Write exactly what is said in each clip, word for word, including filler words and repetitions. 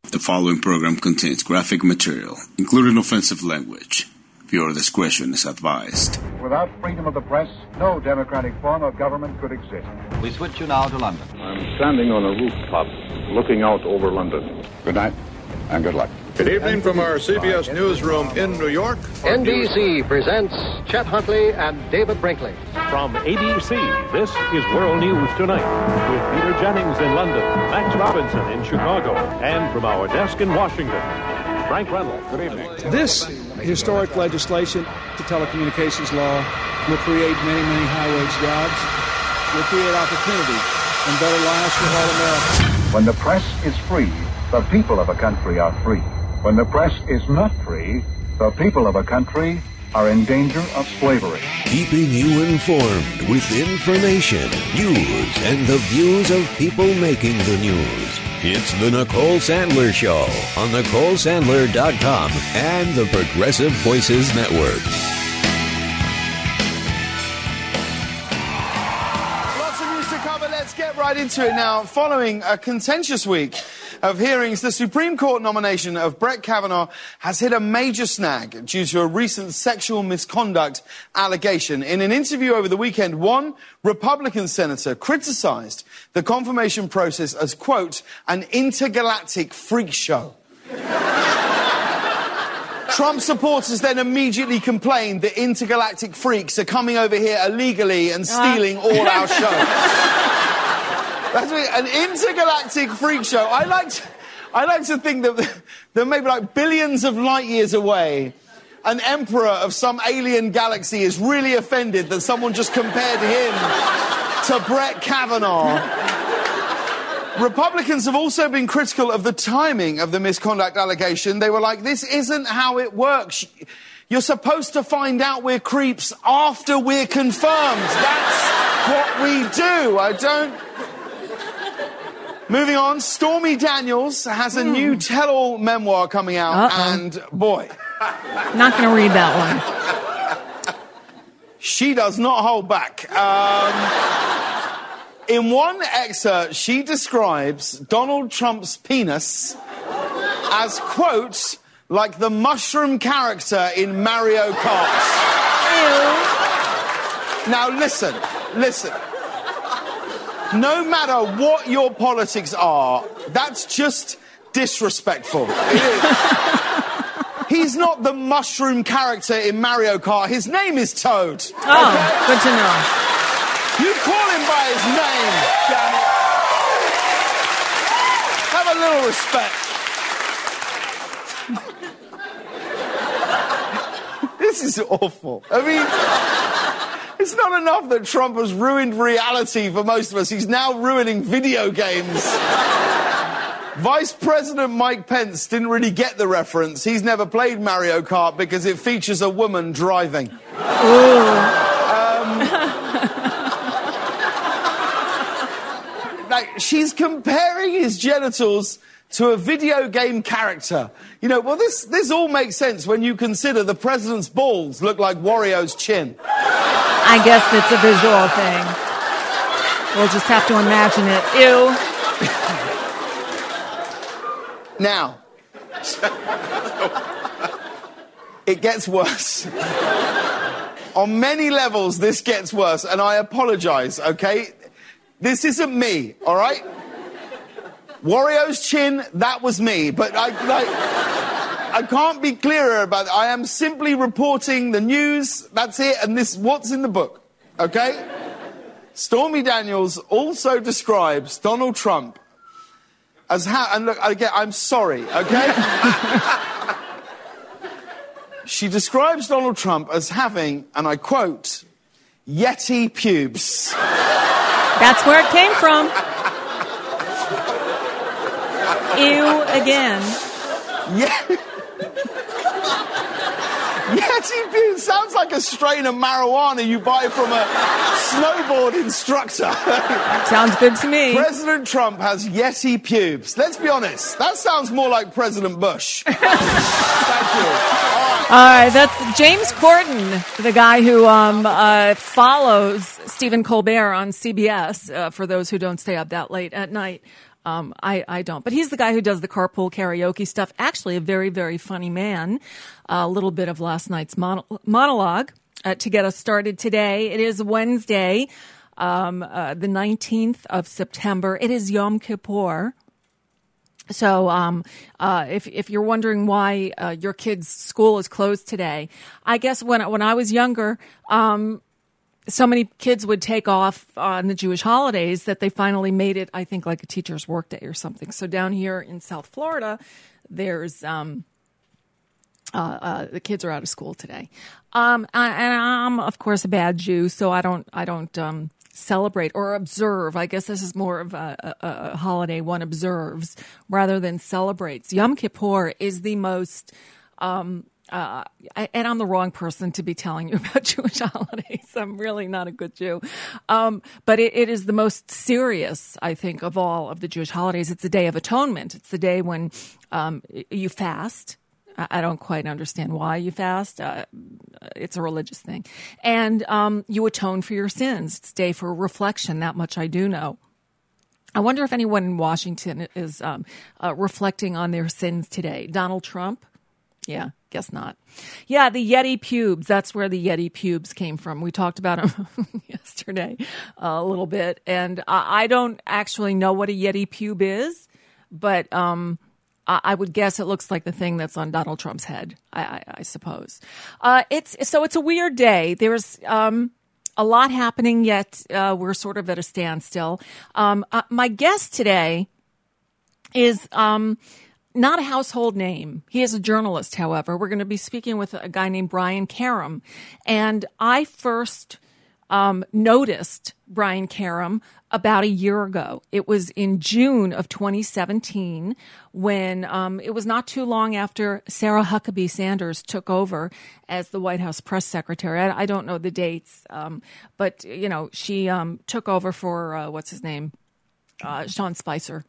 The following program contains graphic material, including offensive language. Viewer discretion is advised. Without freedom of the press, no democratic form of government could exist. We switch you now to London. I'm standing on a rooftop looking out over London. Good night and good luck. Good evening from our C B S newsroom in New York. N B C presents Chet Huntley and David Brinkley. From A B C, this is World News Tonight with Peter Jennings in London, Max Robinson in Chicago, and from our desk in Washington, Frank Reynolds. Good evening. This historic legislation, the telecommunications law, will create many, many high-wage jobs, will create opportunity and better lives for all Americans. When the press is free, the people of a country are free. When the press is not free, the people of a country are in danger of slavery. Keeping you informed with information, news, and the views of people making the news. It's the Nicole Sandler Show on Nicole Sandler dot com and the Progressive Voices Network. Lots of news to cover. Let's get right into it now. Following a contentious week of hearings, the Supreme Court nomination of Brett Kavanaugh has hit a major snag due to a recent sexual misconduct allegation. In an interview over the weekend, one Republican senator criticized the confirmation process as, quote, an intergalactic freak show. Trump supporters then immediately complained that intergalactic freaks are coming over here illegally and stealing all our shows. That's an intergalactic freak show. I like to, I like to think that, that maybe like billions of light years away, an emperor of some alien galaxy is really offended that someone just compared him to Brett Kavanaugh. Republicans have also been critical of the timing of the misconduct allegation. They were like, this isn't how it works. You're supposed to find out we're creeps after we're confirmed. That's what we do. I don't... Moving on, Stormy Daniels has a mm. new tell-all memoir coming out, Uh-oh. and boy... Not going to read that one. She does not hold back. Um, in one excerpt, she describes Donald Trump's penis as, quote, like the mushroom character in Mario Kart. Ew. Now, listen, listen. No matter what your politics are, that's just disrespectful. It is. He's not the mushroom character in Mario Kart. His name is Toad. Oh, okay? Good to know. You call him by his name, damn it. Have a little respect. This is awful. I mean... It's not enough that Trump has ruined reality for most of us. He's now ruining video games. Vice President Mike Pence didn't really get the reference. He's never played Mario Kart because it features a woman driving. Um, like, she's comparing his genitals to a video game character. You know, well, this, this all makes sense when you consider the president's balls look like Wario's chin. I guess it's a visual thing. We'll just have to imagine it. Ew. Now, it gets worse. On many levels, this gets worse, and I apologize, okay? This isn't me, all right? Wario's chin, that was me, but I, like, I can't be clearer about it. I am simply reporting the news, that's it, and this what's in the book, okay? Stormy Daniels also describes Donald Trump as how, and look, again, I'm sorry, okay? She describes Donald Trump as having, and I quote, Yeti pubes. That's where it came from. Ew again. Yeah. Yeti pubes sounds like a strain of marijuana you buy from a snowboard instructor. Sounds good to me. President Trump has Yeti pubes. Let's be honest, that sounds more like President Bush. Thank you. All right. All right, that's James Corden, the guy who um, uh, follows Stephen Colbert on C B S, uh, for those who don't stay up that late at night. Um, I, I don't. But he's the guy who does the carpool karaoke stuff. Actually, a very, very funny man. A little bit of last night's mono- monologue uh, to get us started today. It is Wednesday, um, uh, the nineteenth of September. It is Yom Kippur. So, um, uh, if, if you're wondering why, uh, your kid's school is closed today, I guess when, when I was younger, um, so many kids would take off on the Jewish holidays that they finally made it, I think, like a teacher's work day or something. So down here in South Florida, there's, um, uh, uh, the kids are out of school today. Um, I, and I'm, of course, a bad Jew, so I don't, I don't, um, celebrate or observe. I guess this is more of a, a, a holiday one observes rather than celebrates. Yom Kippur is the most, um, Uh, I, and I'm the wrong person to be telling you about Jewish holidays. I'm really not a good Jew. Um, but it, it is the most serious, I think, of all of the Jewish holidays. It's the Day of Atonement. It's the day when um, you fast. I, I don't quite understand why you fast. Uh, it's a religious thing. And um, you atone for your sins. It's a day for reflection. That much I do know. I wonder if anyone in Washington is um, uh, reflecting on their sins today. Donald Trump? Yeah, guess not. Yeah, the Yeti pubes. That's where the Yeti pubes came from. We talked about them yesterday uh, a little bit. And I, I don't actually know what a Yeti pube is, but um, I, I would guess it looks like the thing that's on Donald Trump's head, I, I, I suppose. Uh, it's so it's a weird day. There's um, a lot happening, yet uh, we're sort of at a standstill. Um, uh, my guest today is... Um, Not a household name. He is a journalist, however. We're going to be speaking with a guy named Brian Karem. And I first um, noticed Brian Karem about a year ago. It was in June of twenty seventeen when um, it was not too long after Sarah Huckabee Sanders took over as the White House press secretary. I, I don't know the dates, um, but, you know, she um, took over for, uh, what's his name, uh, Sean Spicer,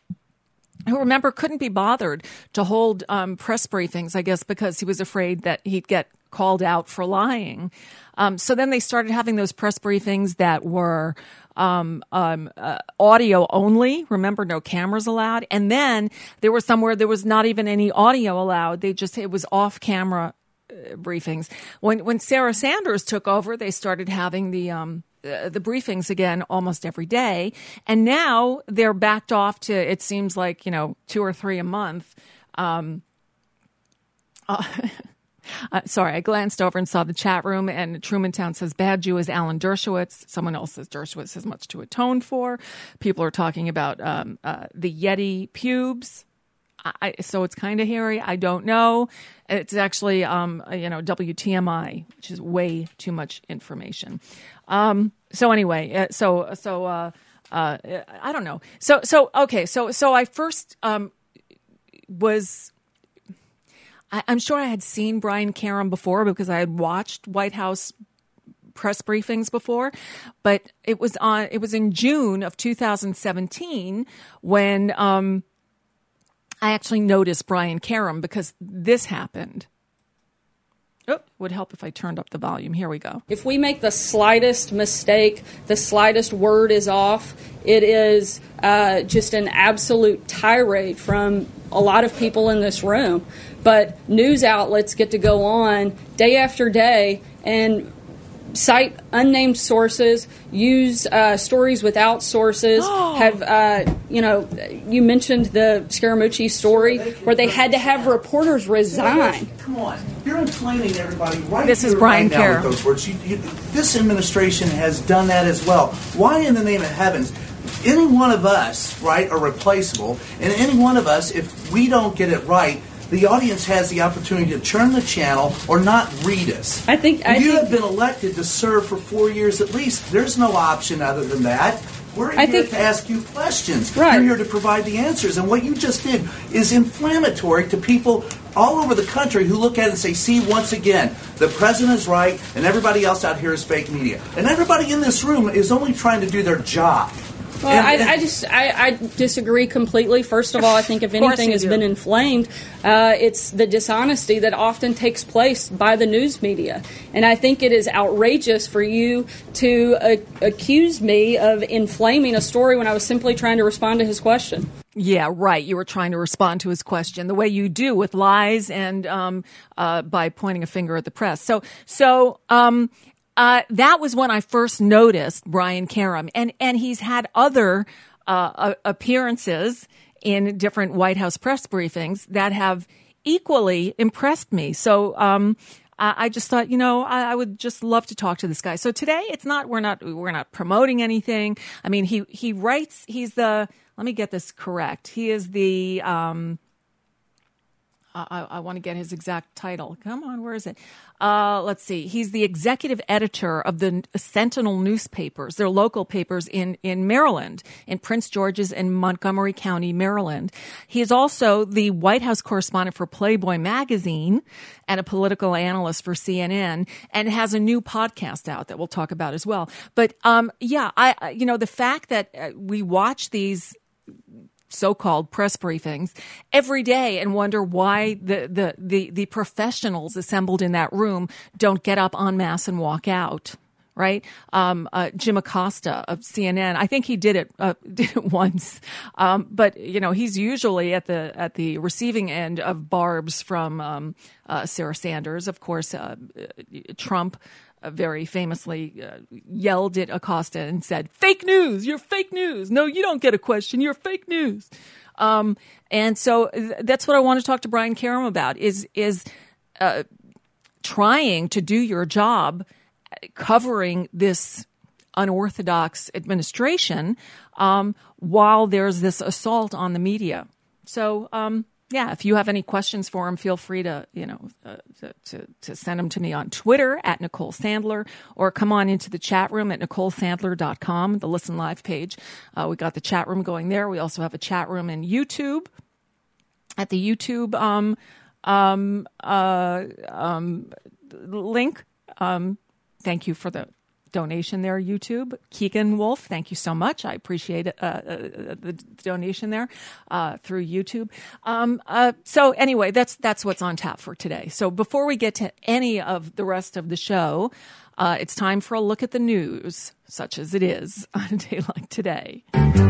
who, remember, couldn't be bothered to hold um, press briefings, I guess, because he was afraid that he'd get called out for lying. Um, so then they started having those press briefings that were um, um, uh, audio only. Remember, no cameras allowed. And then there was somewhere there was not even any audio allowed. They just, it was off camera uh, briefings. When, when Sarah Sanders took over, they started having the, um, Uh, the briefings again almost every day. And now they're backed off to, it seems like, you know, two or three a month. Um, uh, uh, sorry, I glanced over and saw the chat room, and Trumantown says bad Jew is Alan Dershowitz. Someone else says Dershowitz has much to atone for. People are talking about um, uh, the Yeti pubes. I, so it's kind of hairy. I don't know. It's actually, um, you know, W T M I, which is way too much information. Um, so anyway, uh, so, so, uh, uh, I don't know. So, so, okay. So, so I first, um, was, I, I'm sure I had seen Brian Karem before because I had watched White House press briefings before, but it was on, it was in June of two thousand seventeen when, um, I actually noticed Brian Karem because this happened. Oh, would help if I turned up the volume. Here we go. If we make the slightest mistake, the slightest word is off, it is uh, just an absolute tirade from a lot of people in this room. But news outlets get to go on day after day and cite unnamed sources, use uh, stories without sources, have, uh, you know, you mentioned the Scaramucci story where they had to have reporters resign. Come on. You're inflaming everybody right This here is Brian right now Karem. with those words. You, you, this administration has done that as well. Why in the name of heavens? Any one of us, right, are replaceable, and any one of us, if we don't get it right, the audience has the opportunity to turn the channel or not read us. I think I you think, have been elected to serve for four years at least. There's no option other than that. We're I here think, to ask you questions. Right. You're here to provide the answers. And what you just did is inflammatory to people all over the country who look at it and say, see, once again, the president is right and everybody else out here is fake media. And everybody in this room is only trying to do their job. Well, I, I just I, I disagree completely. First of all, I think if anything has do. been inflamed, uh, it's the dishonesty that often takes place by the news media. And I think it is outrageous for you to uh, accuse me of inflaming a story when I was simply trying to respond to his question. Yeah, right. You were trying to respond to his question the way you do with lies and um, uh, by pointing a finger at the press. So, so. Um, Uh, that was when I first noticed Brian Karem, and and he's had other uh, appearances in different White House press briefings that have equally impressed me. So um, I, I just thought, you know, I, I would just love to talk to this guy. So today, it's not we're not we're not promoting anything. I mean, he he writes. He's the let me get this correct. He is the. Um, I, I want to get his exact title. Come on, where is it? Uh, let's see. He's the executive editor of the Sentinel newspapers. They're local papers in, in Maryland, in Prince George's and Montgomery County, Maryland. He is also the White House correspondent for Playboy magazine and a political analyst for C N N, and has a new podcast out that we'll talk about as well. But um, yeah, I you know the fact that uh, we watch these so-called press briefings every day and wonder why the, the, the, the professionals assembled in that room don't get up en masse and walk out, right? Um, uh, Jim Acosta of C N N, I think he did it, uh, did it once. Um, but, you know, he's usually at the, at the receiving end of barbs from, um, uh, Sarah Sanders. Of course, uh, Trump, Uh, very famously uh, yelled at Acosta and said, "Fake news! You're fake news! No, you don't get a question. You're fake news." Um, and so th- that's what I want to talk to Brian Karem about: is is uh, trying to do your job, covering this unorthodox administration um, while there's this assault on the media. So. Um, Yeah, if you have any questions for him, feel free to, you know, uh, to, to, to send them to me on Twitter at Nicole Sandler, or come on into the chat room at nicole sandler dot com, the Listen Live page. Uh, we got the chat room going there. We also have a chat room in YouTube. At the YouTube um, um, uh, um, link, um, thank you for the donation there, YouTube. Keegan Wolf, thank you so much. I appreciate uh, uh, the donation there uh, through YouTube. Um, uh, so anyway, that's that's what's on tap for today. So before we get to any of the rest of the show, uh, it's time for a look at the news, such as it is on a day like today.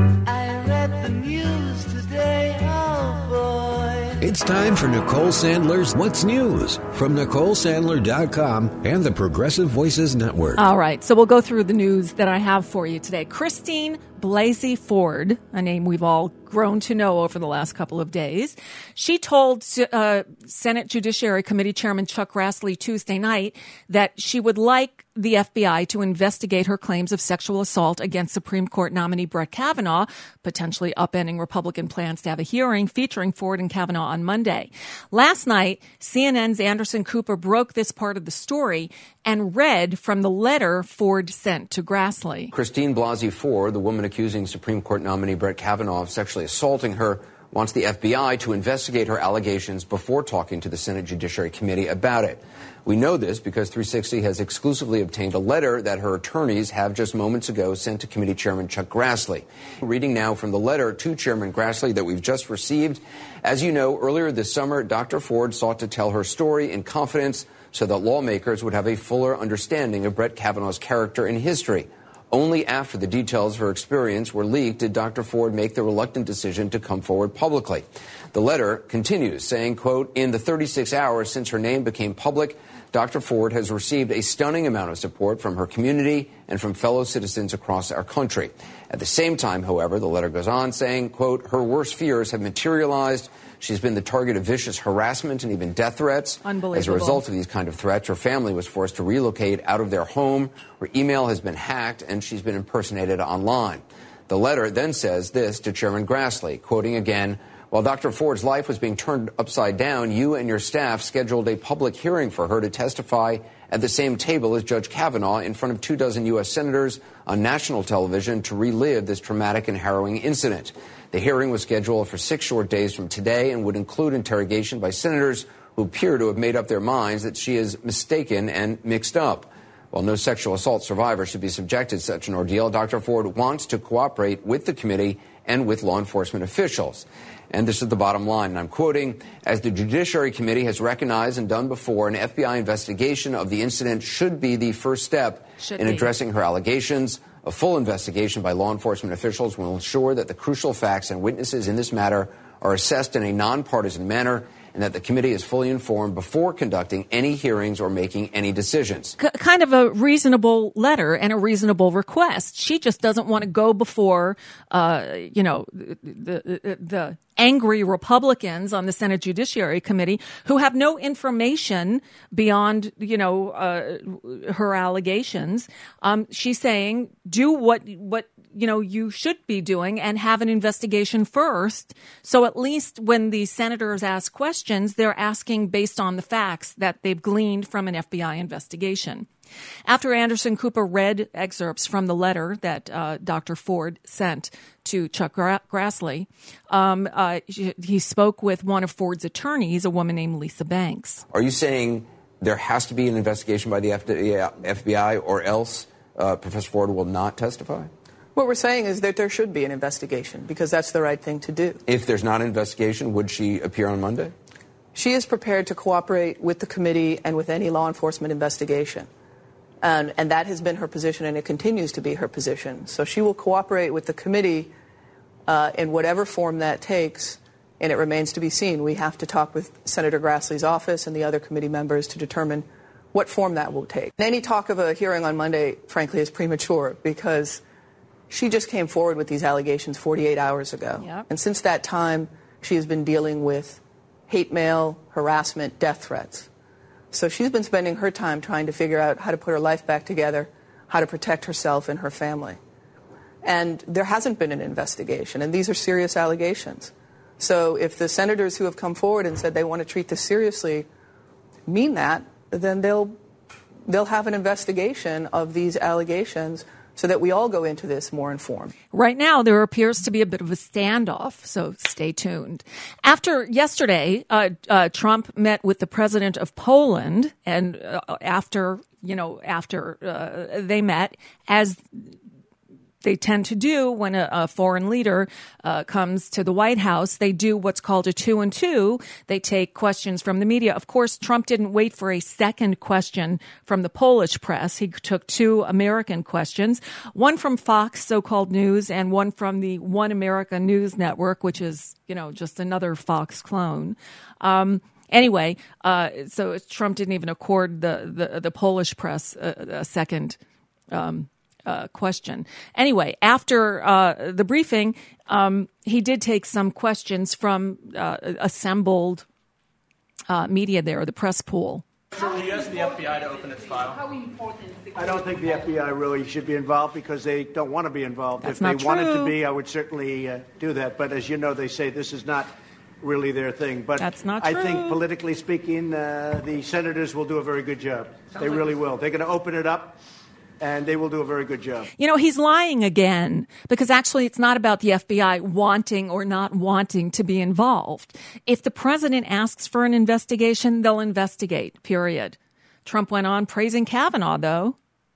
I read the news today, oh boy. It's time for Nicole Sandler's What's News from nicole sandler dot com and the Progressive Voices Network. All right, so we'll go through the news that I have for you today. Christine Blasey Ford, a name we've all grown to know over the last couple of days, she told uh, Senate Judiciary Committee Chairman Chuck Grassley Tuesday night that she would like the F B I to investigate her claims of sexual assault against Supreme Court nominee Brett Kavanaugh, potentially upending Republican plans to have a hearing featuring Ford and Kavanaugh on Monday. Last night, C N N's Anderson Cooper broke this part of the story and read from the letter Ford sent to Grassley. Christine Blasey Ford, the woman accusing Supreme Court nominee Brett Kavanaugh of sexually assaulting her, wants the F B I to investigate her allegations before talking to the Senate Judiciary Committee about it. We know this because three sixty has exclusively obtained a letter that her attorneys have just moments ago sent to Committee Chairman Chuck Grassley. Reading now from the letter to Chairman Grassley that we've just received. As you know, earlier this summer, Doctor Ford sought to tell her story in confidence so that lawmakers would have a fuller understanding of Brett Kavanaugh's character and history. Only after the details of her experience were leaked did Doctor Ford make the reluctant decision to come forward publicly. The letter continues, saying, quote, "In the thirty-six hours since her name became public, Doctor Ford has received a stunning amount of support from her community and from fellow citizens across our country. At the same time, however, the letter goes on saying, quote, her worst fears have materialized. She's been the target of vicious harassment and even death threats. Unbelievable. As a result of these kind of threats, her family was forced to relocate out of their home. Her email has been hacked, and she's been impersonated online." The letter then says this to Chairman Grassley, quoting again, "While Doctor Ford's life was being turned upside down, you and your staff scheduled a public hearing for her to testify at the same table as Judge Kavanaugh in front of two dozen U S senators on national television to relive this traumatic and harrowing incident. The hearing was scheduled for six short days from today and would include interrogation by senators who appear to have made up their minds that she is mistaken and mixed up. While no sexual assault survivor should be subjected to such an ordeal, Doctor Ford wants to cooperate with the committee and with law enforcement officials. And this is the bottom line, and I'm quoting, as the Judiciary Committee has recognized and done before, an F B I investigation of the incident should be the first step should in be. addressing her allegations. A full investigation by law enforcement officials will ensure that the crucial facts and witnesses in this matter are assessed in a nonpartisan manner, and that the committee is fully informed before conducting any hearings or making any decisions. C- kind of a reasonable letter and a reasonable request. She just doesn't want to go before, uh, you know, the, the, the angry Republicans on the Senate Judiciary Committee who have no information beyond, you know, uh, her allegations. Um, she's saying, do what, what, you know, you should be doing and have an investigation first. So at least when the senators ask questions, they're asking based on the facts that they've gleaned from an F B I investigation. After Anderson Cooper read excerpts from the letter that uh, Doctor Ford sent to Chuck Gra- Grassley, um, uh, he spoke with one of Ford's attorneys, a woman named Lisa Banks. Are you saying there has to be an investigation by the F B I or else uh, Professor Ford will not testify? What we're saying is that there should be an investigation because that's the right thing to do. If there's not an investigation, would she appear on Monday? She is prepared to cooperate with the committee and with any law enforcement investigation. And, and that has been her position, and it continues to be her position. So she will cooperate with the committee uh, in whatever form that takes, and it remains to be seen. We have to talk with Senator Grassley's office and the other committee members to determine what form that will take. Any talk of a hearing on Monday, frankly, is premature because she just came forward with these allegations forty-eight hours ago. Yep. And since that time, she has been dealing with hate mail, harassment, death threats. So she's been spending her time trying to figure out how to put her life back together, how to protect herself and her family. And there hasn't been an investigation, and these are serious allegations. So if the senators who have come forward and said they want to treat this seriously mean that, then they'll they'll have an investigation of these allegations so that we all go into this more informed. Right now, there appears to be a bit of a standoff, so stay tuned. After yesterday, uh, uh, Trump met with the president of Poland, and uh, after, you know, after uh, they met, as they tend to do when a, a foreign leader uh, comes to the White House, they do what's called a two and two. They take questions from the media. Of course, Trump didn't wait for a second question from the Polish press. He took two American questions, one from Fox so-called News and one from the One America News Network, which is, you know, just another Fox clone. Um, anyway, uh, so Trump didn't even accord the, the, the Polish press a, a second um Uh, question. Anyway, after uh, the briefing, um, he did take some questions from uh, assembled uh, media there, the press pool. So will you ask the F B I to open its file? How important is I don't think the F B I really should be involved because they don't want to be involved. That's if they not wanted true. to be, I would certainly uh, do that. But as you know, they say this is not really their thing. But That's not I true. think politically speaking, uh, the senators will do a very good job. Sounds they really like will. They're going to open it up. And they will do a very good job. You know, he's lying again because actually it's not about the F B I wanting or not wanting to be involved. If the president asks for an investigation, they'll investigate, period. Trump went on praising Kavanaugh, though.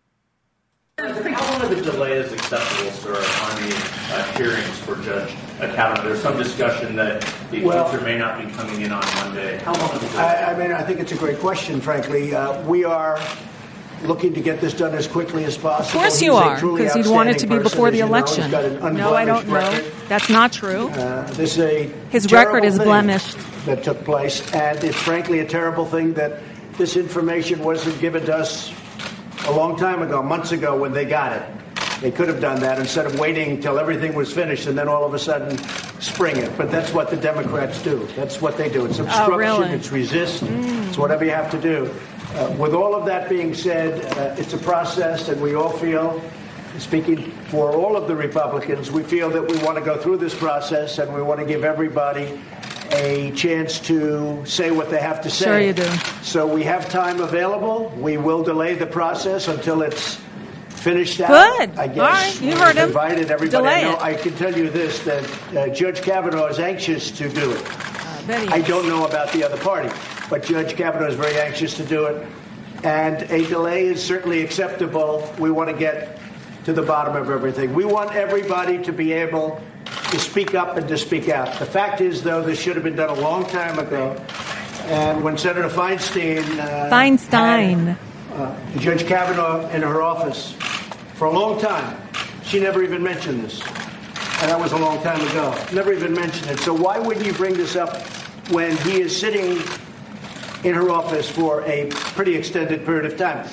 How long of a delay is acceptable, sir, on the uh, hearings for Judge Kavanaugh? There's some discussion that the Well, answer may not be coming in on Monday. How long of a delay? I, I mean, I think it's a great question, frankly. Uh, we are looking to get this done as quickly as possible. Of course you He's a are, truly because he'd want it to be outstanding before the person, as you know. election. He's got an No, I don't unblemished know. record. That's not true. Uh, this is a His terrible record is thing blemished. that took place, and it's frankly a terrible thing that this information wasn't given to us a long time ago, months ago, when they got it. They could have done that instead of waiting until everything was finished and then all of a sudden spring it. But that's what the Democrats do. That's what they do. It's obstruction. Oh, really? It's resist. Mm. It's whatever you have to do. Uh, with all of that being said, uh, it's a process, and we all feel, speaking for all of the Republicans, we feel that we want to go through this process and we want to give everybody a chance to say what they have to say. Sure you do. So we have time available. We will delay the process until it's finished out. Good. I guess. All right. You We've heard him. Invited everybody. Delay I, know, it. I can tell you this, that uh, Judge Kavanaugh is anxious to do it. bet he I is. don't know about the other party, but Judge Kavanaugh is very anxious to do it. and a delay is certainly acceptable. We want to get to the bottom of everything. We want everybody to be able to speak up and to speak out. The fact is, though, this should have been done a long time ago. And when Senator Feinstein, uh, Feinstein. had, uh, Judge Kavanaugh in her office for a long time, she never even mentioned this. And that was a long time ago. Never even mentioned it. So why wouldn't you bring this up when he is sitting in her office for a pretty extended period of time?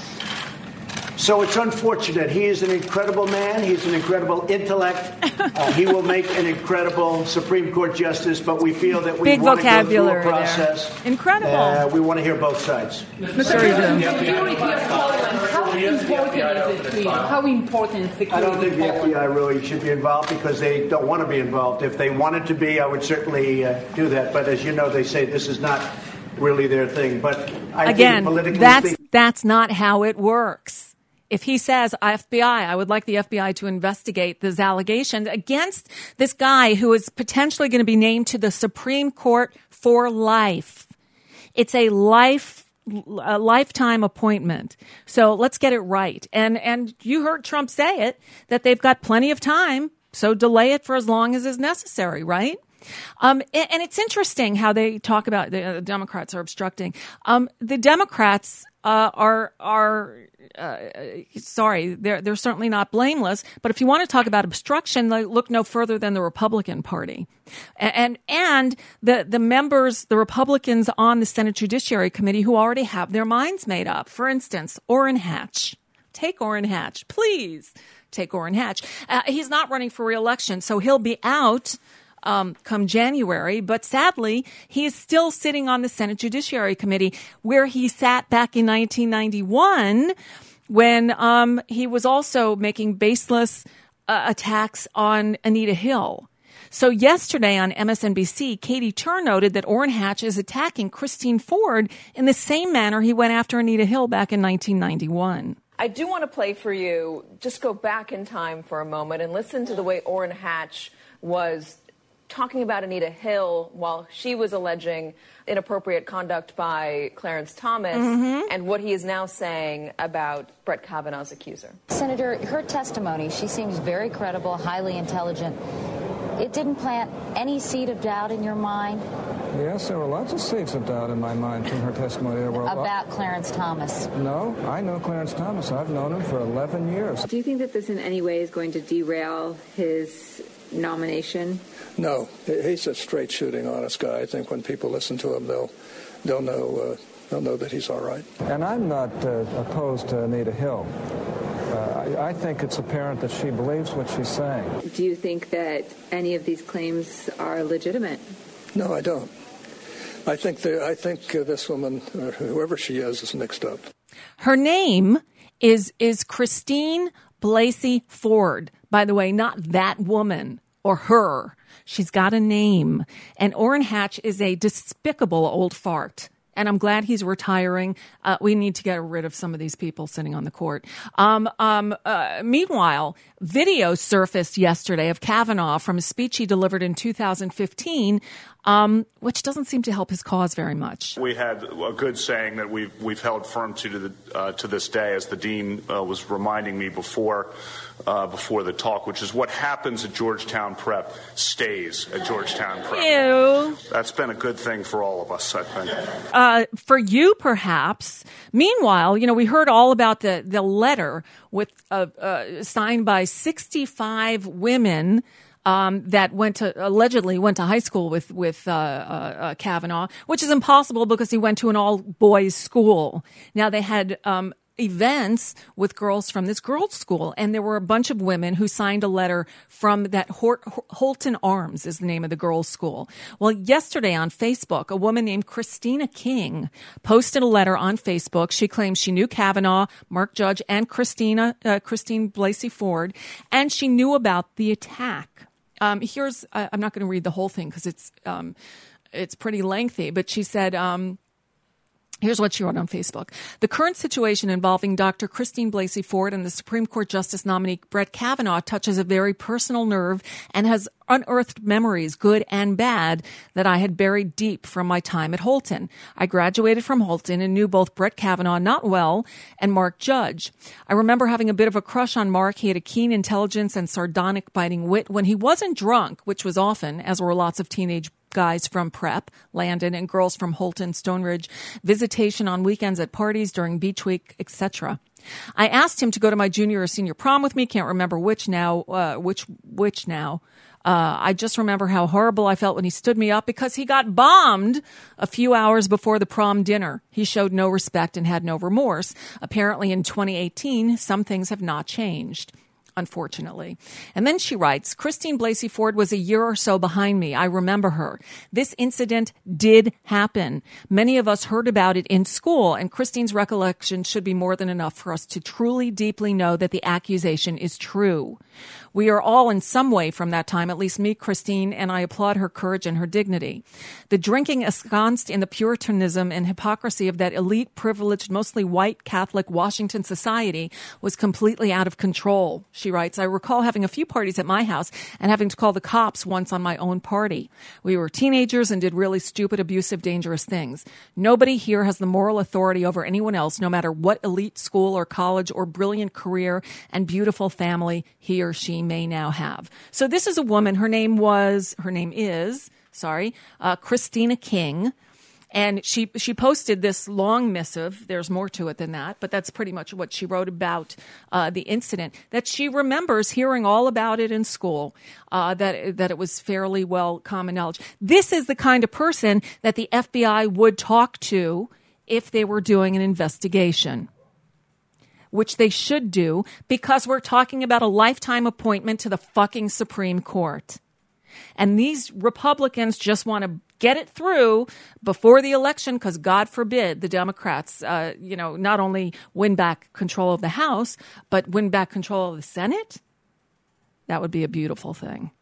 So it's unfortunate. He is an incredible man. He's an incredible intellect. Uh, he will make an incredible Supreme Court justice, but we feel that we Big want to go through a vocabulary process. there. Incredible. Uh, we want to hear both sides. Mister President, security of Poland, how important is it to you? How important is security I don't think of the Poland? F B I really should be involved because they don't want to be involved. If they wanted to be, I would certainly uh, do that. But as you know, they say this is not really their thing. But I Again, think politically that's speaking, that's not how it works. If he says, F B I, I would like the F B I to investigate these allegations against this guy who is potentially going to be named to the Supreme Court for life. It's a life, a lifetime appointment. So let's get it right. And, and you heard Trump say it, that they've got plenty of time. So delay it for as long as is necessary, right? Um, and, and it's interesting how they talk about the, the Democrats are obstructing. Um, the Democrats uh, are are uh, sorry, they're they're certainly not blameless. But if you want to talk about obstruction, they look no further than the Republican Party, and and the the members, the Republicans on the Senate Judiciary Committee who already have their minds made up. For instance, Orrin Hatch. Take Orrin Hatch, please. Take Orrin Hatch. Uh, he's not running for re-election, so he'll be out Um, come January, but sadly, he is still sitting on the Senate Judiciary Committee where he sat back in nineteen ninety-one when um, he was also making baseless uh, attacks on Anita Hill. So yesterday on M S N B C, Katie Tur noted that Orrin Hatch is attacking Christine Ford in the same manner he went after Anita Hill back in nineteen ninety-one. I do want to play for you, just go back in time for a moment and listen to the way Orrin Hatch was talking about Anita Hill while she was alleging inappropriate conduct by Clarence Thomas, mm-hmm. and what he is now saying about Brett Kavanaugh's accuser. Senator, her testimony, she seems very credible, highly intelligent. It didn't plant any seed of doubt in your mind? Yes, there were lots of seeds of doubt in my mind from her testimony. There were about Clarence Thomas? No, I know Clarence Thomas. I've known him for eleven years. Do you think that this in any way is going to derail his nomination? No, he's a straight shooting, honest guy. I think when people listen to him, they'll they'll know uh, they'll know that he's all right. And I'm not uh, opposed to Anita Hill. Uh, I, I think it's apparent that she believes what she's saying. Do you think that any of these claims are legitimate? No, I don't. I think the, I think uh, this woman, or whoever she is, is mixed up. Her name is is Christine Blasey Ford. By the way, not that woman or her. She's got a name. And Orrin Hatch is a despicable old fart. And I'm glad he's retiring. Uh, we need to get rid of some of these people sitting on the court. Um, um, uh, meanwhile, video surfaced yesterday of Kavanaugh from a speech he delivered in two thousand fifteen, um, which doesn't seem to help his cause very much. We had a good saying that we've, we've held firm to to, the, uh, to this day, as the dean uh, was reminding me before uh, before the talk, which is what happens at Georgetown Prep stays at Georgetown Prep. Ew. That's been a good thing for all of us, I think. Uh, for you, perhaps. Meanwhile, you know, we heard all about the, the letter with uh, uh, signed by sixty-five women um, that went to allegedly went to high school with with uh, uh, uh, Kavanaugh, which is impossible because he went to an all boys school. Now they had um, events with girls from this girls' school, and there were a bunch of women who signed a letter from that Hort- Holton Arms is the name of the girls' school. Well, yesterday on Facebook, a woman named Christina King posted a letter on Facebook. She claims she knew Kavanaugh, Mark Judge, and Christina uh, Christine Blasey Ford, and she knew about the attack. Um, here's uh, I'm not going to read the whole thing because it's um, it's pretty lengthy, but she said. Um, Here's what she wrote on Facebook. The current situation involving Doctor Christine Blasey Ford and the Supreme Court Justice nominee Brett Kavanaugh touches a very personal nerve and has unearthed memories, good and bad, that I had buried deep from my time at Holton. I graduated from Holton and knew both Brett Kavanaugh not well and Mark Judge. I remember having a bit of a crush on Mark. He had a keen intelligence and sardonic biting wit when he wasn't drunk, which was often, as were lots of teenage guys from Prep, Landon, and girls from Holton, Stonebridge, visitation on weekends at parties during beach week, et cetera. I asked him to go to my junior or senior prom with me. Can't remember which now, uh, which, which now. Uh, I just remember how horrible I felt when he stood me up because he got bombed a few hours before the prom dinner. He showed no respect and had no remorse. Apparently in twenty eighteen, some things have not changed. Unfortunately. And then she writes, Christine Blasey Ford was a year or so behind me. I remember her. This incident did happen. Many of us heard about it in school, and Christine's recollection should be more than enough for us to truly, deeply know that the accusation is true. We are all in some way from that time, at least me, Christine, and I applaud her courage and her dignity. The drinking ensconced in the puritanism and hypocrisy of that elite, privileged, mostly white Catholic Washington society was completely out of control. She writes, I recall having a few parties at my house and having to call the cops once on my own party. We were teenagers and did really stupid, abusive, dangerous things. Nobody here has the moral authority over anyone else, no matter what elite school or college or brilliant career and beautiful family he or she may now have. So this is a woman. Her name was, her name is, sorry, uh, Christina King. And she she posted this long missive. There's more to it than that, but that's pretty much what she wrote about uh, the incident, that she remembers hearing all about it in school, uh, that, that it was fairly well common knowledge. This is the kind of person that the F B I would talk to if they were doing an investigation, which they should do, because we're talking about a lifetime appointment to the fucking Supreme Court. And these Republicans just want to get it through before the election because, God forbid, the Democrats, uh, you know, not only win back control of the House, but win back control of the Senate. That would be a beautiful thing.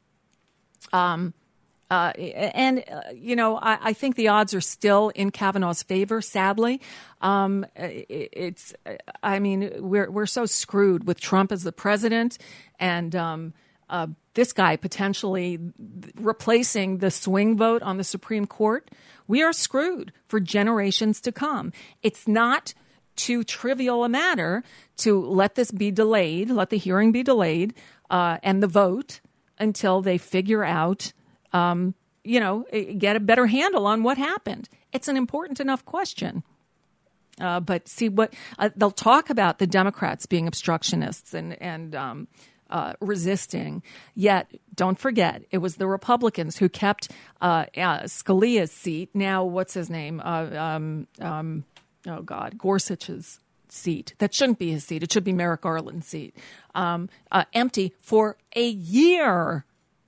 Um, uh, and, uh, you know, I, I think the odds are still in Kavanaugh's favor, sadly. Um, it, it's, I mean, we're, we're so screwed with Trump as the president and, um, uh, this guy potentially replacing the swing vote on the Supreme Court. We are screwed for generations to come. It's not too trivial a matter to let this be delayed, let the hearing be delayed, uh, and the vote until they figure out, um, you know, get a better handle on what happened. It's an important enough question. Uh, but see what uh, they'll talk about the Democrats being obstructionists and, and, um, Uh, resisting. Yet, don't forget, it was the Republicans who kept uh, uh, Scalia's seat. Now, what's his name? Uh, um, um, oh, God, Gorsuch's seat. That shouldn't be his seat. It should be Merrick Garland's seat. Um, uh, empty for a year.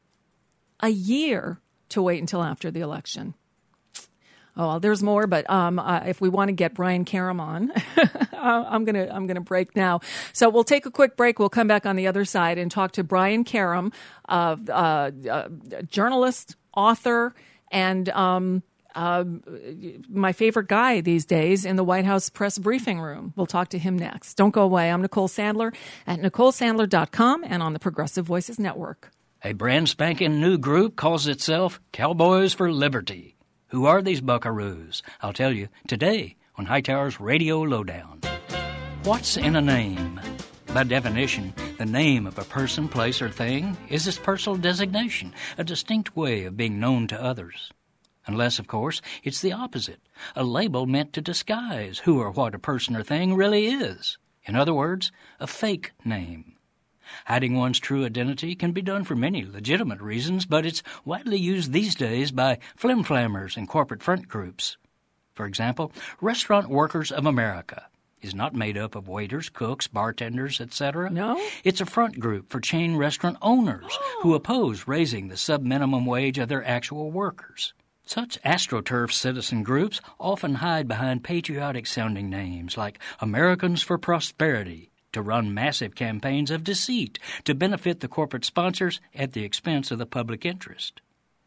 A year to wait until after the election. Oh, well, there's more, but um, uh, if we want to get Brian Karem on, I'm gonna I'm gonna break now. So we'll take a quick break. We'll come back on the other side and talk to Brian Karem, uh, uh, uh, journalist, author, and um, uh, my favorite guy these days in the White House press briefing room. We'll talk to him next. Don't go away. I'm Nicole Sandler at Nicole Sandler dot com and on the Progressive Voices Network. A brand spanking new group calls itself Cowboys for Liberty. Who are these buckaroos? I'll tell you today on Hightower's Radio Lowdown. What's in a name? By definition, the name of a person, place, or thing is its personal designation, a distinct way of being known to others. Unless, of course, it's the opposite, a label meant to disguise who or what a person or thing really is. In other words, a fake name. Hiding one's true identity can be done for many legitimate reasons, but it's widely used these days by flim-flammers and corporate front groups. For example, Restaurant Workers of America is not made up of waiters, cooks, bartenders, et cetera. No? It's a front group for chain restaurant owners who oppose raising the sub-minimum wage of their actual workers. Such AstroTurf citizen groups often hide behind patriotic-sounding names like Americans for Prosperity, to run massive campaigns of deceit to benefit the corporate sponsors at the expense of the public interest.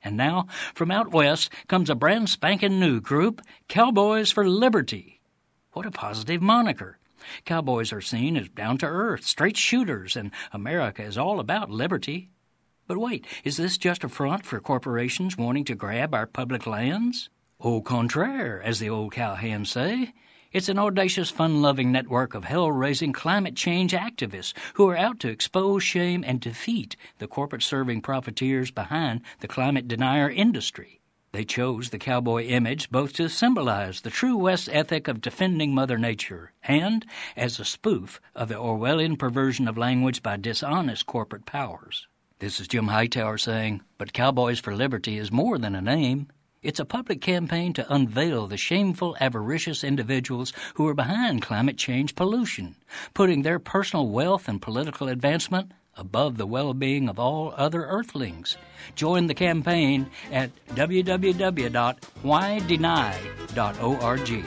And now, from out west comes a brand spanking new group, Cowboys for Liberty. What a positive moniker. Cowboys are seen as down-to-earth, straight shooters, and America is all about liberty. But wait, is this just a front for corporations wanting to grab our public lands? Au contraire, as the old cowhands say. It's an audacious, fun-loving network of hell-raising climate change activists who are out to expose, shame, and defeat the corporate-serving profiteers behind the climate denier industry. They chose the cowboy image both to symbolize the true West ethic of defending Mother Nature and as a spoof of the Orwellian perversion of language by dishonest corporate powers. This is Jim Hightower saying, but Cowboys for Liberty is more than a name. It's a public campaign to unveil the shameful, avaricious individuals who are behind climate change pollution, putting their personal wealth and political advancement above the well-being of all other earthlings. Join the campaign at w w w dot why deny dot org.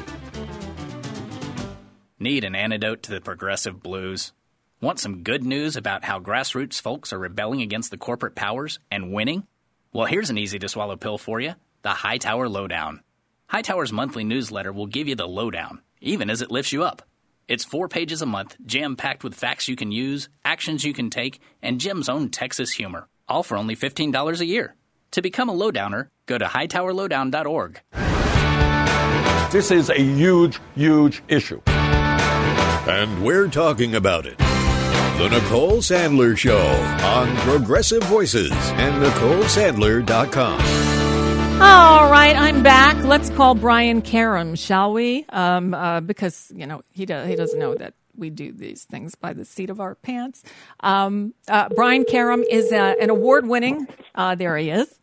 Need an antidote to the progressive blues? Want some good news about how grassroots folks are rebelling against the corporate powers and winning? Well, here's an easy-to-swallow pill for you. The Hightower Lowdown. Hightower's monthly newsletter will give you the lowdown, even as it lifts you up. It's four pages a month, jam-packed with facts you can use, actions you can take, and Jim's own Texas humor, all for only fifteen dollars a year. To become a lowdowner, go to hightower lowdown dot org. This is a huge, huge issue. And we're talking about it. The Nicole Sandler Show on Progressive Voices and nicole sandler dot com. All right, I'm back. Let's call Brian Karem, shall we? Um, uh, because, you know, he, do, he doesn't know that we do these things by the seat of our pants. Um, uh, Brian Karem is uh, an award-winning, uh, there he is.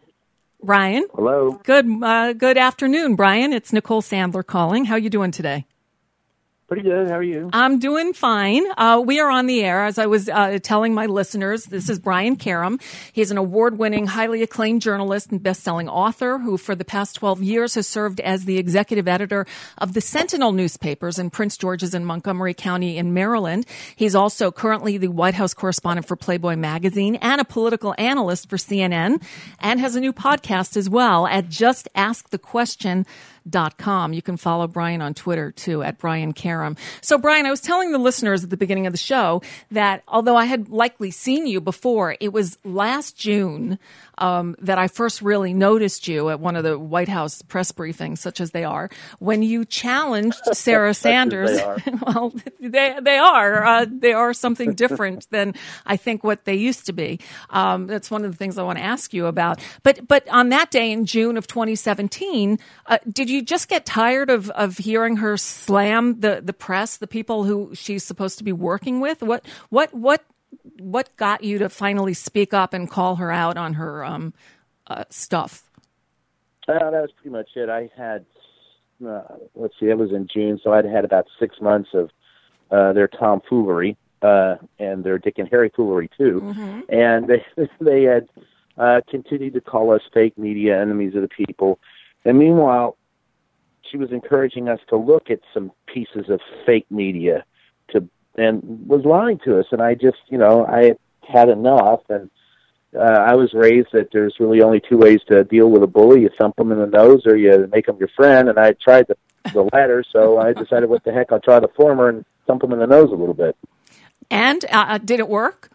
Brian. Hello. Good, uh, good afternoon, Brian. It's Nicole Sandler calling. How you doing today? Pretty good. How are you? I'm doing fine. Uh, we are on the air. As I was uh, telling my listeners, this is Brian Karem. He's an award-winning, highly acclaimed journalist and best-selling author who, for the past twelve years, has served as the executive editor of the Sentinel newspapers in Prince George's and Montgomery County in Maryland. He's also currently the White House correspondent for Playboy magazine and a political analyst for C N N, and has a new podcast as well at just ask the question dot com. You can follow Brian on Twitter, too, at Brian Karem. So, Brian, I was telling the listeners at the beginning of the show that although I had likely seen you before, it was last June um, that I first really noticed you at one of the White House press briefings, such as they are, when you challenged Sarah Sanders. They well, they, they are. Uh, they are something different than I think what they used to be. Um, that's one of the things I want to ask you about. But, but on that day in June of twenty seventeen, uh, did you you just get tired of, of hearing her slam the, the press, the people who she's supposed to be working with? What what what what got you to finally speak up and call her out on her um, uh, stuff? Uh, that was pretty much it. I had, uh, let's see, it was in June, so I'd had about six months of uh, their tomfoolery uh, and their Dick and Harry foolery, too. Mm-hmm. And they, they had uh, continued to call us fake media, enemies of the people. And meanwhile, she was encouraging us to look at some pieces of fake media to and was lying to us. And I just, you know, I had enough. And uh, I was raised that there's really only two ways to deal with a bully. You thump them in the nose or you make them your friend. And I tried the, the latter, so I decided, what the heck, I'll try the former and thump them in the nose a little bit. And uh, did it work?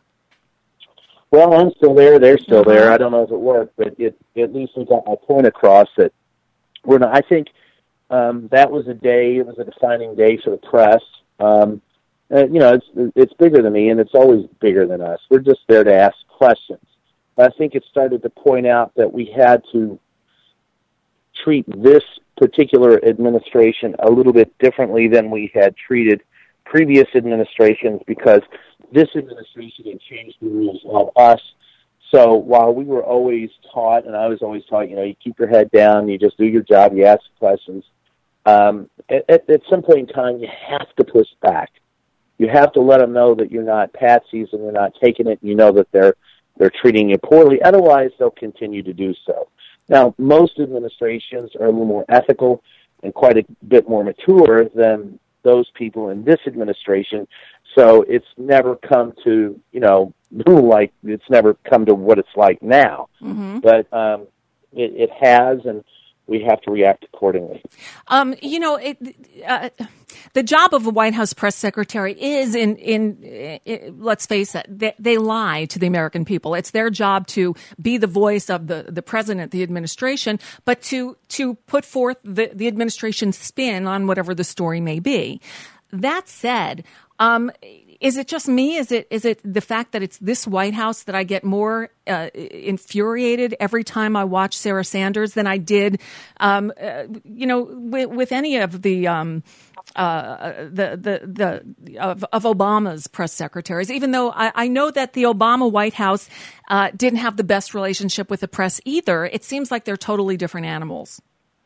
Well, I'm still there. They're still uh-huh. there. I don't know if it worked, but it, at least we got my point across that we're not, I think, Um, that was a day, it was a defining day for the press. Um, and, you know, it's it's bigger than me, and it's always bigger than us. We're just there to ask questions. I think it started to point out that we had to treat this particular administration a little bit differently than we had treated previous administrations, because this administration had changed the rules on us. So while we were always taught, and I was always taught, you know, you keep your head down, you just do your job, you ask questions, um, at, at some point in time, you have to push back. You have to let them know that you're not patsies and you're not taking it, and you know that they're they're treating you poorly. Otherwise, they'll continue to do so. Now, most administrations are a little more ethical and quite a bit more mature than those people in this administration. So it's never come to, you know, like it's never come to what it's like now. Mm-hmm. But um, it, it has, and we have to react accordingly. Um, you know, it, uh, the job of a White House press secretary is, in, in, in let's face it, they, they lie to the American people. It's their job to be the voice of the, the president, the administration, but to to put forth the, the administration's spin on whatever the story may be. That said, um, is it just me? Is it is it the fact that it's this White House that I get more uh, infuriated every time I watch Sarah Sanders than I did, um, uh, you know, with, with any of the um, uh, the the the of, of Obama's press secretaries? Even though I, I know that the Obama White House uh, didn't have the best relationship with the press either, it seems like they're totally different animals.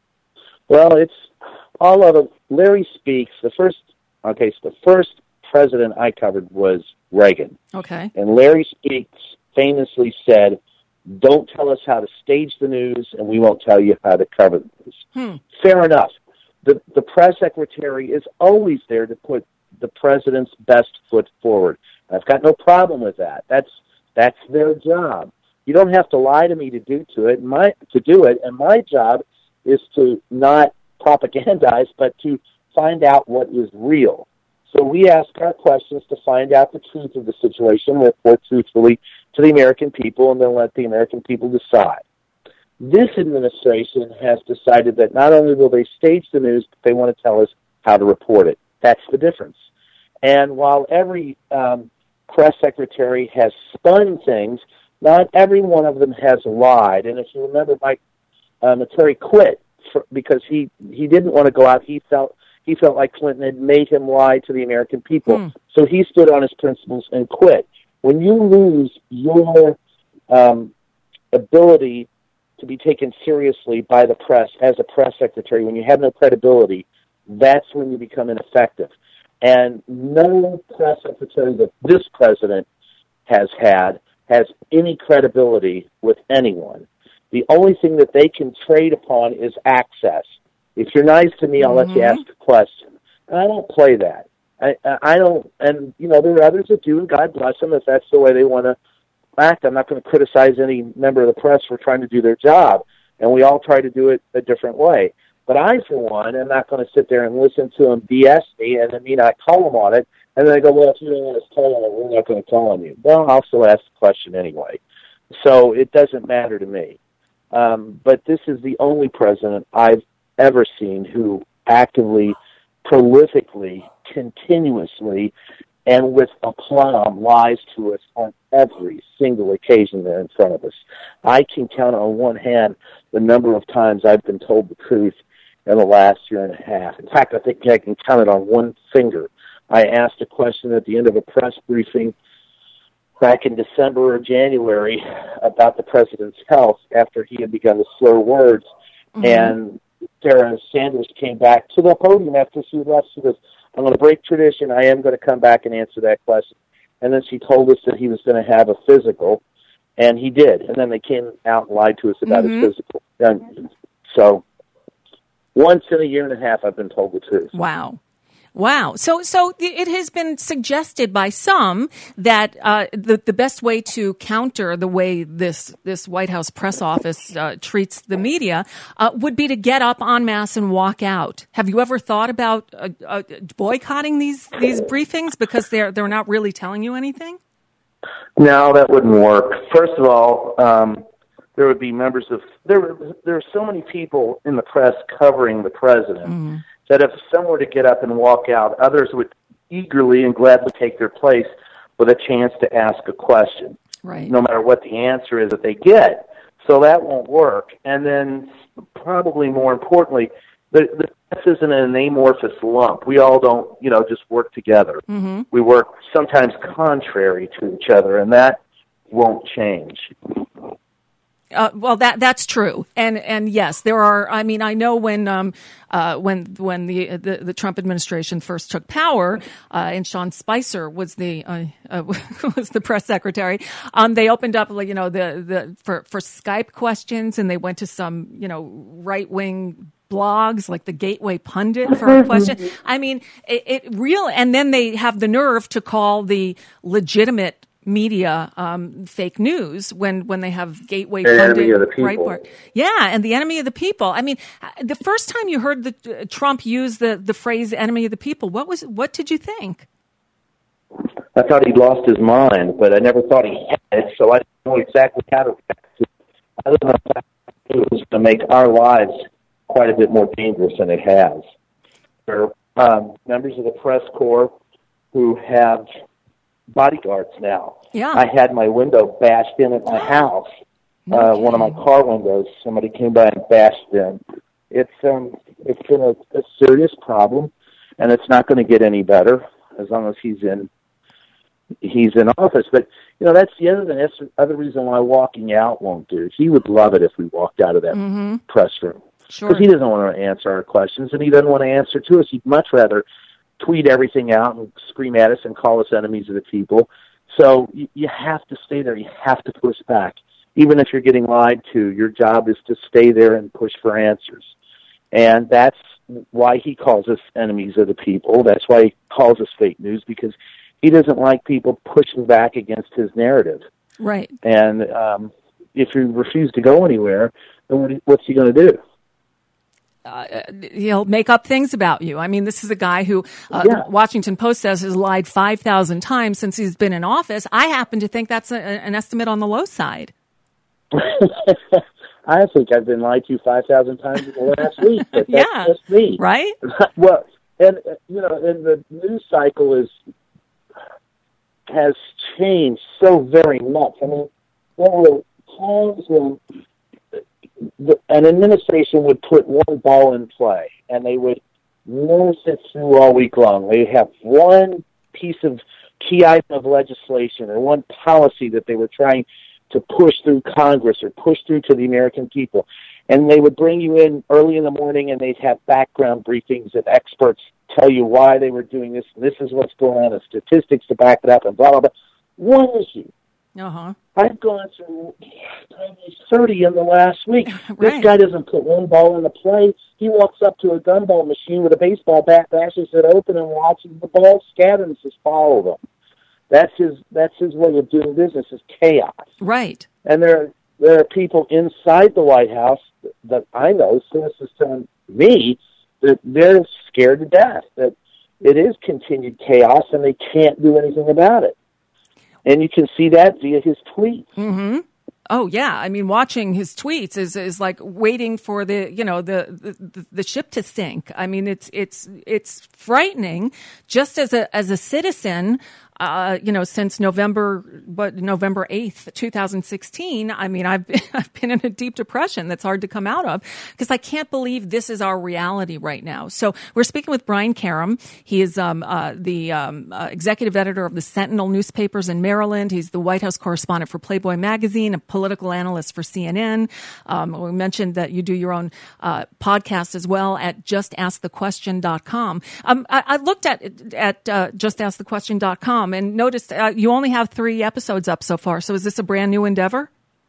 Well, it's all of it. Larry Speaks. The first, okay, so the first president I covered was Reagan. Okay. And Larry Speaks famously said, "Don't tell us how to stage the news, and we won't tell you how to cover the news." Hmm. Fair enough. The the press secretary is always there to put the president's best foot forward. I've got no problem with that. That's that's their job. You don't have to lie to me to do to it. My to do it, and my job is to not propagandize, but to find out what is real. So we ask our questions to find out the truth of the situation, report truthfully to the American people, and then let the American people decide. This administration has decided that not only will they stage the news, but they want to tell us how to report it. That's the difference. And while every um, press secretary has spun things, not every one of them has lied. And if you remember, Mike uh, McCurry quit for, because he, he didn't want to go out. He felt He felt like Clinton had made him lie to the American people. Hmm. So he stood on his principles and quit. When you lose your um, ability to be taken seriously by the press as a press secretary, when you have no credibility, that's when you become ineffective. And no press secretary that this president has had has any credibility with anyone. The only thing that they can trade upon is access. If you're nice to me, I'll mm-hmm. let you ask a question. And I don't play that. I, I don't, and, you know, there are others that do, and God bless them if that's the way they want to act. I'm not going to criticize any member of the press for trying to do their job, and we all try to do it a different way. But I, for one, am not going to sit there and listen to them B S me and then me not call them on it, and then they go, well, if you don't want us to call on it, we're not going to call on you. Well, I'll still ask the question anyway. So it doesn't matter to me. Um, but this is the only president I've ever seen who actively, prolifically, continuously, and with aplomb lies to us on every single occasion they're in front of us. I can count on one hand the number of times I've been told the truth in the last year and a half. In fact, I think I can count it on one finger. I asked a question at the end of a press briefing back in December or January about the president's health after he had begun to slur words, mm-hmm. and Sarah Sanders came back to the podium after she left. She goes, I'm going to break tradition. I am going to come back and answer that question. And then she told us that he was going to have a physical, and he did. And then they came out and lied to us about mm-hmm. his physical. And so once in a year and a half, I've been told the truth. Wow. Wow. So, so it has been suggested by some that uh, the the best way to counter the way this this White House press office uh, treats the media uh, would be to get up en masse and walk out. Have you ever thought about uh, uh, boycotting these these briefings because they're they're not really telling you anything? No, that wouldn't work. First of all, um, there would be members of there. There are so many people in the press covering the president. Mm. That if some were to get up and walk out, others would eagerly and gladly take their place with a chance to ask a question, right? No matter what the answer is that they get. So that won't work. And then probably more importantly, the, the press isn't an amorphous lump. We all don't, you know, just work together. Mm-hmm. We work sometimes contrary to each other, and that won't change. Uh, well, that that's true, and and yes, there are. I mean, I know when um uh when when the the, the Trump administration first took power, uh, and Sean Spicer was the uh, uh, was the press secretary. Um, they opened up, you know, the the for for Skype questions, and they went to some, you know, right wing blogs like the Gateway Pundit for a question. I mean, it, it real, and then they have the nerve to call the legitimate media um, fake news when, when they have Gateway the Pundit, enemy of the people. Breitbart. Yeah, and the enemy of the people. I mean, the first time you heard the, uh, Trump use the, the phrase "enemy of the people," what was what did you think? I thought he'd lost his mind, but I never thought he had it, so I didn't know exactly how to react to it. Other than the fact that it was going to make our lives quite a bit more dangerous than it has. There are um, members of the press corps who have bodyguards now. Yeah. I had my window bashed in at my house. No uh, one of my car windows, somebody came by and bashed in. It's um, it's been a, a serious problem, and it's not going to get any better as long as he's in he's in office. But you know, that's the other thing. That's the other reason why walking out won't do. He would love it if we walked out of that mm-hmm. press room, sure, because he doesn't want to answer our questions, and he doesn't want to answer to us. He'd much rather tweet everything out and scream at us and call us enemies of the people. So you, you have to stay there. You have to push back. Even if you're getting lied to, your job is to stay there and push for answers. And that's why he calls us enemies of the people. That's why he calls us fake news, because he doesn't like people pushing back against his narrative. Right. And um, if you refuse to go anywhere, then what, what's he going to do? Uh, he'll make up things about you. I mean, this is a guy who, uh, Yeah. the Washington Post says, has lied five thousand times since he's been in office. I happen to think that's a, an estimate on the low side. I think I've been lied to five thousand times in the last week, but that's Yeah. just me. Right? Well, and, uh, you know, and the news cycle is has changed so very much. I mean, there were times when the, an administration would put one ball in play, and they would nurse it through all week long. They have one piece of key item of legislation or one policy that they were trying to push through Congress or push through to the American people. And they would bring you in early in the morning, and they'd have background briefings, and experts tell you why they were doing this, and this is what's going on, and statistics to back it up, and blah, blah, blah. One issue. Uh-huh. I've gone through probably thirty in the last week. Right. This guy doesn't put one ball in the play. He walks up to a gumball machine with a baseball bat, bashes it open, and watches the ball scatter and says, follow them. That's his, that's his way of doing business, is chaos. Right. And there, there are people inside the White House that I know, sources telling me, that they're scared to death, that it is continued chaos and they can't do anything about it. And you can see that via his tweets. Mm-hmm. Oh yeah, I mean, watching his tweets is is like waiting for the you know the the, the ship to sink. I mean, it's it's it's frightening. Just as a as a citizen, uh, you know, since November what November eighth, two thousand sixteen. I mean, I've been, I've been in a deep depression that's hard to come out of, because I can't believe this is our reality right now. So we're speaking with Brian Karem. He is um, uh, the um, uh, executive editor of the Sentinel newspapers in Maryland. He's the White House correspondent for Playboy magazine, a political analyst for C N N. Um, we mentioned that you do your own uh, podcast as well at just ask the question dot com. Um, I, I looked at at uh, just ask the question dot com and noticed uh, you only have three episodes up so far. So is this a brand new endeavor?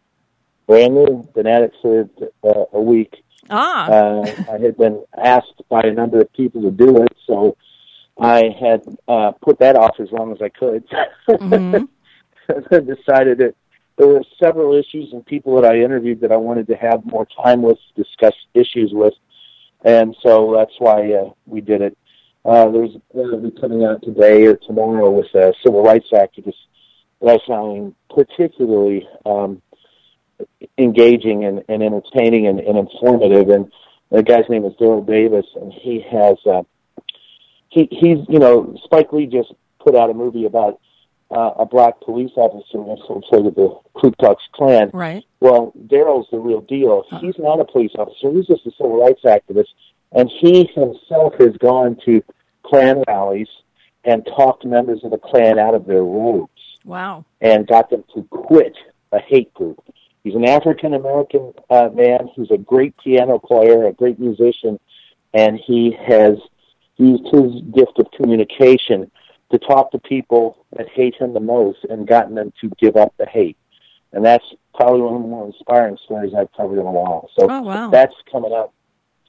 Brand new. Been at it for uh, a week. Ah. Uh, I had been asked by a number of people to do it, so I had uh, put that off as long as I could. Mm-hmm. I decided that there were several issues and people that I interviewed that I wanted to have more time with, discuss issues with, and so that's why uh, we did it. Uh, there's going to be coming out today or tomorrow with a civil rights activist that I found particularly um, engaging and, and entertaining and, and informative. And the guy's name is Daryl Davis, and he has uh, he he's you know Spike Lee just put out a movie about uh, a black police officer infiltrated of the Ku Klux Klan. Right. Well, Daryl's the real deal. He's not a police officer. He's just a civil rights activist. And he himself has gone to Klan rallies and talked members of the Klan out of their robes. Wow. And got them to quit a hate group. He's an African-American uh, man who's a great piano player, a great musician, and he has used his gift of communication to talk to people that hate him the most and gotten them to give up the hate. And that's probably one of the more inspiring stories I've covered in a while. So oh, wow. that's coming up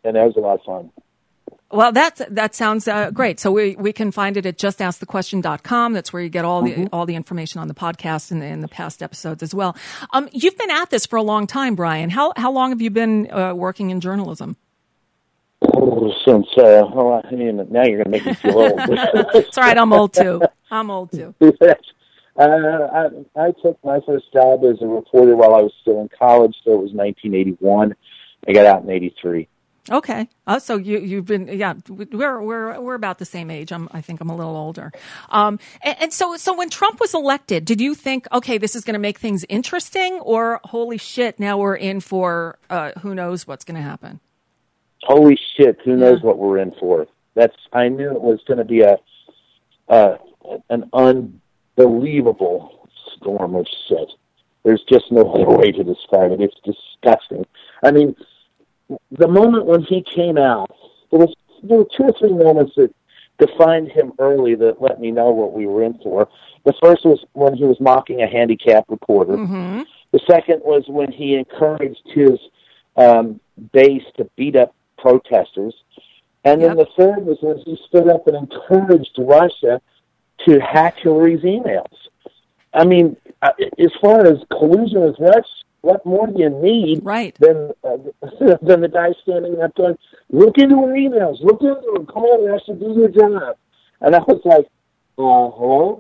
and that was a lot of fun. Well, that's, that sounds uh, great. So we, we can find it at just ask the question dot com. That's where you get all the mm-hmm. all the information on the podcast and, and the past episodes as well. Um, you've been at this for a long time, Brian. How how long have you been uh, working in journalism? Oh, since, uh, well, I mean, now you're going to make me feel old. It's all right, I'm old too. I'm old too. uh, I, I took my first job as a reporter while I was still in college, so it was nineteen eighty-one. I got out in eighty-three. Okay. Oh, so you, you've been, yeah, we're, we're, we're about the same age. I'm, I think I'm a little older. Um, and, and so, so when Trump was elected, did you think, okay, this is going to make things interesting, or holy shit, now we're in for, uh, who knows what's going to happen? Holy shit, who knows yeah. what we're in for? That's, I knew it was going to be a, uh, an unbelievable storm of shit. There's just no other way to describe it. It's disgusting. I mean, the moment when he came out, there was there were two or three moments that defined him early that let me know what we were in for. The first was when he was mocking a handicapped reporter. Mm-hmm. The second was when he encouraged his um, base to beat up protesters. And then Yep. the third was when he stood up and encouraged Russia to hack Hillary's emails. I mean, uh, as far as collusion with Russia, what more do you need right. than uh, than the guy standing up going, look into her emails, look into them, come on, Russia, do your job. And I was like, uh, hello?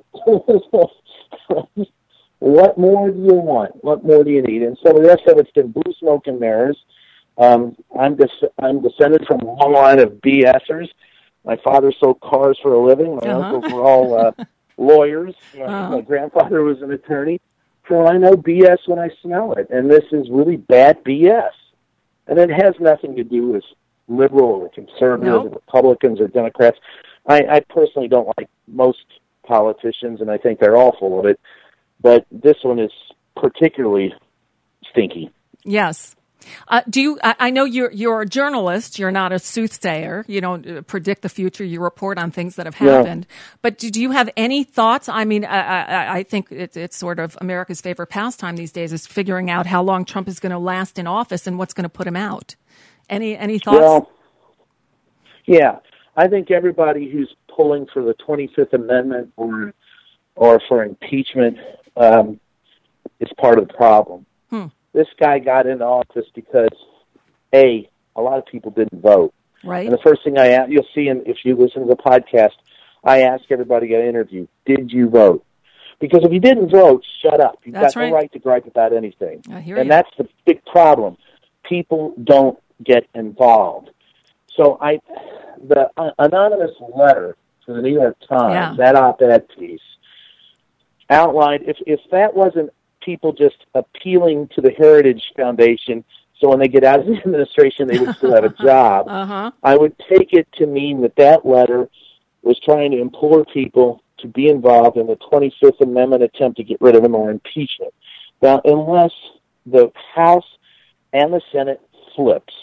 What more do you want? What more do you need? And so the rest of it's been blue smoke and mirrors. Um, I'm, des- I'm descended from a long line of BSers. My father sold cars for a living. My Uh-huh. uncles were all uh, lawyers. My, Uh-huh. my grandfather was an attorney. So I know B S when I smell it, and this is really bad B S. And it has nothing to do with liberal or conservative No. or Republicans or Democrats. I, I personally don't like most politicians, and I think they're all full of it. But this one is particularly stinky. Yes. Uh, do you? I, I know you're you're a journalist. You're not a soothsayer. You don't uh, predict the future. You report on things that have happened. No. But do, do you have any thoughts? I mean, I, I, I think it's, it's sort of America's favorite pastime these days is figuring out how long Trump is going to last in office and what's going to put him out. Any any thoughts? Well, yeah, I think everybody who's pulling for the twenty-fifth Amendment or or for impeachment um, is part of the problem. Hmm. This guy got into office because, A, a lot of people didn't vote. Right. And the first thing I ask, you'll see in, if you listen to the podcast, I ask everybody at interview, did you vote? Because if you didn't vote, shut up. You've That's got right. no right to gripe about anything. I hear and you. that's the big problem. People don't get involved. So I, the uh, anonymous letter to the New York Times, Yeah. that op-ed piece, outlined, if, if that wasn't people just appealing to the Heritage Foundation so when they get out of the administration they would still have a job, Uh-huh. I would take it to mean that that letter was trying to implore people to be involved in the twenty-fifth Amendment attempt to get rid of him or impeachment. Now, unless the House and the Senate flips,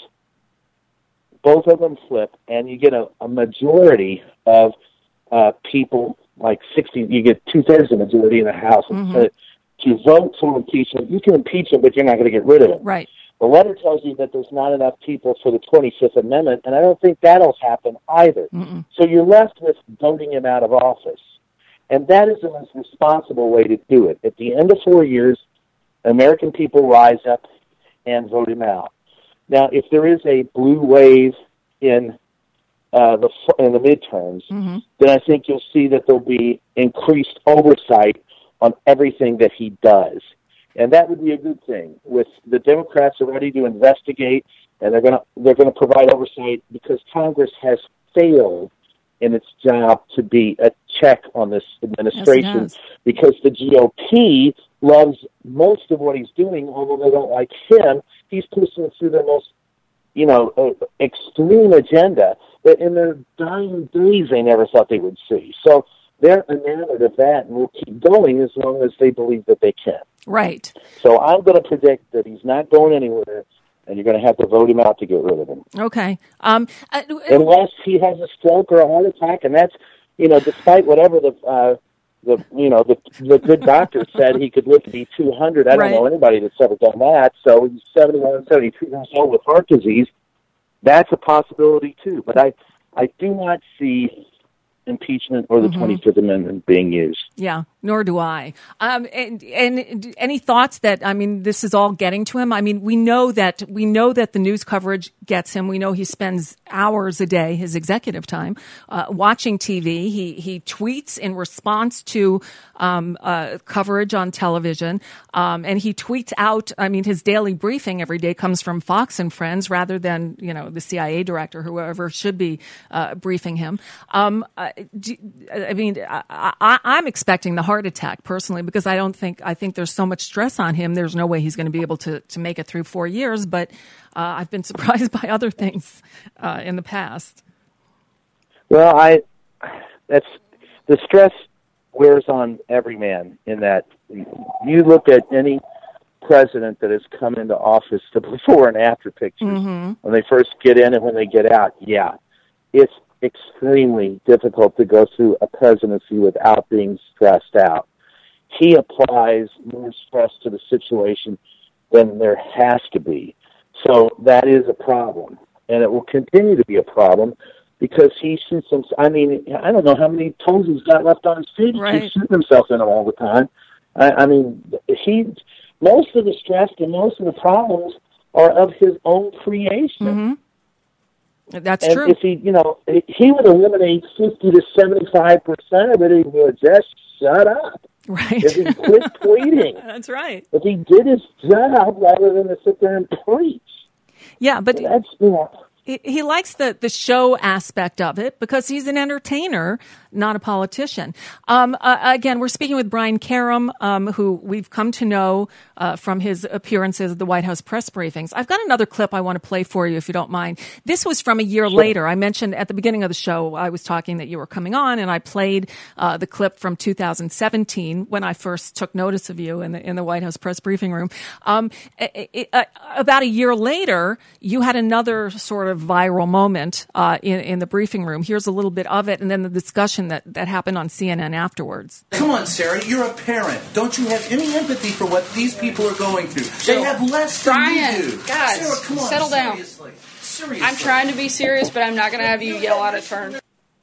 both of them flip, and you get a, a majority of uh, people, like sixty, you get two-thirds of the majority in the House and Mhm. Senate, to vote for impeachment. You can impeach him, but you're not going to get rid of him. Right. The letter tells you that there's not enough people for the twenty-fifth Amendment, and I don't think that'll happen either. Mm-mm. So you're left with voting him out of office. And that is the most responsible way to do it. At the end of four years, American people rise up and vote him out. Now, if there is a blue wave in uh, the in the midterms, Mm-hmm. then I think you'll see that there'll be increased oversight on everything that he does. And that would be a good thing. With the Democrats are ready to investigate, and they're going to they're going to provide oversight because Congress has failed in its job to be a check on this administration. Yes, it has. Because the G O P loves most of what he's doing, although they don't like him. He's pushing through their most, you know, uh, extreme agenda that in their dying days they never thought they would see. So they're enamored of that, and will keep going as long as they believe that they can. Right. So I'm going to predict that he's not going anywhere, and you're going to have to vote him out to get rid of him. Okay. Um, uh, Unless he has a stroke or a heart attack, and that's, you know, despite whatever the, uh, the you know, the, the good doctor said he could live to be two hundred. I don't Right. know anybody that's ever done that. So he's seventy-one, seventy-two years old with heart disease. that's a possibility too. But I, I do not see impeachment or the mm-hmm. twenty-fifth Amendment being used. Yeah, nor do I. Um, and, and any thoughts that, I mean, this is all getting to him? I mean, we know that we know that the news coverage gets him. We know he spends hours a day, his executive time, uh, watching T V. He he tweets in response to um, uh, coverage on television, um, and he tweets out. I mean, his daily briefing every day comes from Fox and Friends rather than, you know, the C I A director, whoever should be uh, briefing him. Um, uh, do, I mean, I, I, I'm expecting the heart attack personally, because I don't think I think there's so much stress on him. There's no way he's going to be able to to make it through four years. But uh, I've been surprised by other things uh, in the past. Well, I that's the stress wears on every man. In that, you look at any president that has come into office, the before and after pictures mm-hmm. when they first get in and when they get out. Yeah, it's extremely difficult to go through a presidency without being stressed out. He applies more stress to the situation than there has to be. So that is a problem, and it will continue to be a problem because he shoots him. I mean, I don't know how many toes he's got left on his feet. Right. He's shooting himself in them all the time. I, I mean, he most of the stress and most of the problems are of his own creation. Mm-hmm. That's and true. If he, you know, he would eliminate fifty to seventy-five percent of it, he would just shut up. Right. If he quit tweeting. That's right. If he did his job rather than to sit there and preach. Yeah, but so that's, you know, he, he likes the, the show aspect of it because he's an entertainer, not a politician. Um, uh, again, we're speaking with Brian Karem, um, who we've come to know uh, from his appearances at the White House press briefings. I've got another clip I want to play for you, if you don't mind. This was from a year sure. later. I mentioned at the beginning of the show, I was talking that you were coming on, and I played uh, the clip from two thousand seventeen when I first took notice of you in the in the White House press briefing room. Um, it, it, uh, about a year later, you had another sort of viral moment uh, in, in the briefing room. Here's a little bit of it, and then the discussion that, that happened on C N N afterwards. Come on, Sarah, you're a parent. Don't you have any empathy for what these people are going through? They have less than Brian, you do. guys, Sarah, come on, settle down. Seriously. Seriously. I'm trying to be serious, but I'm not going to have you yell out of turn.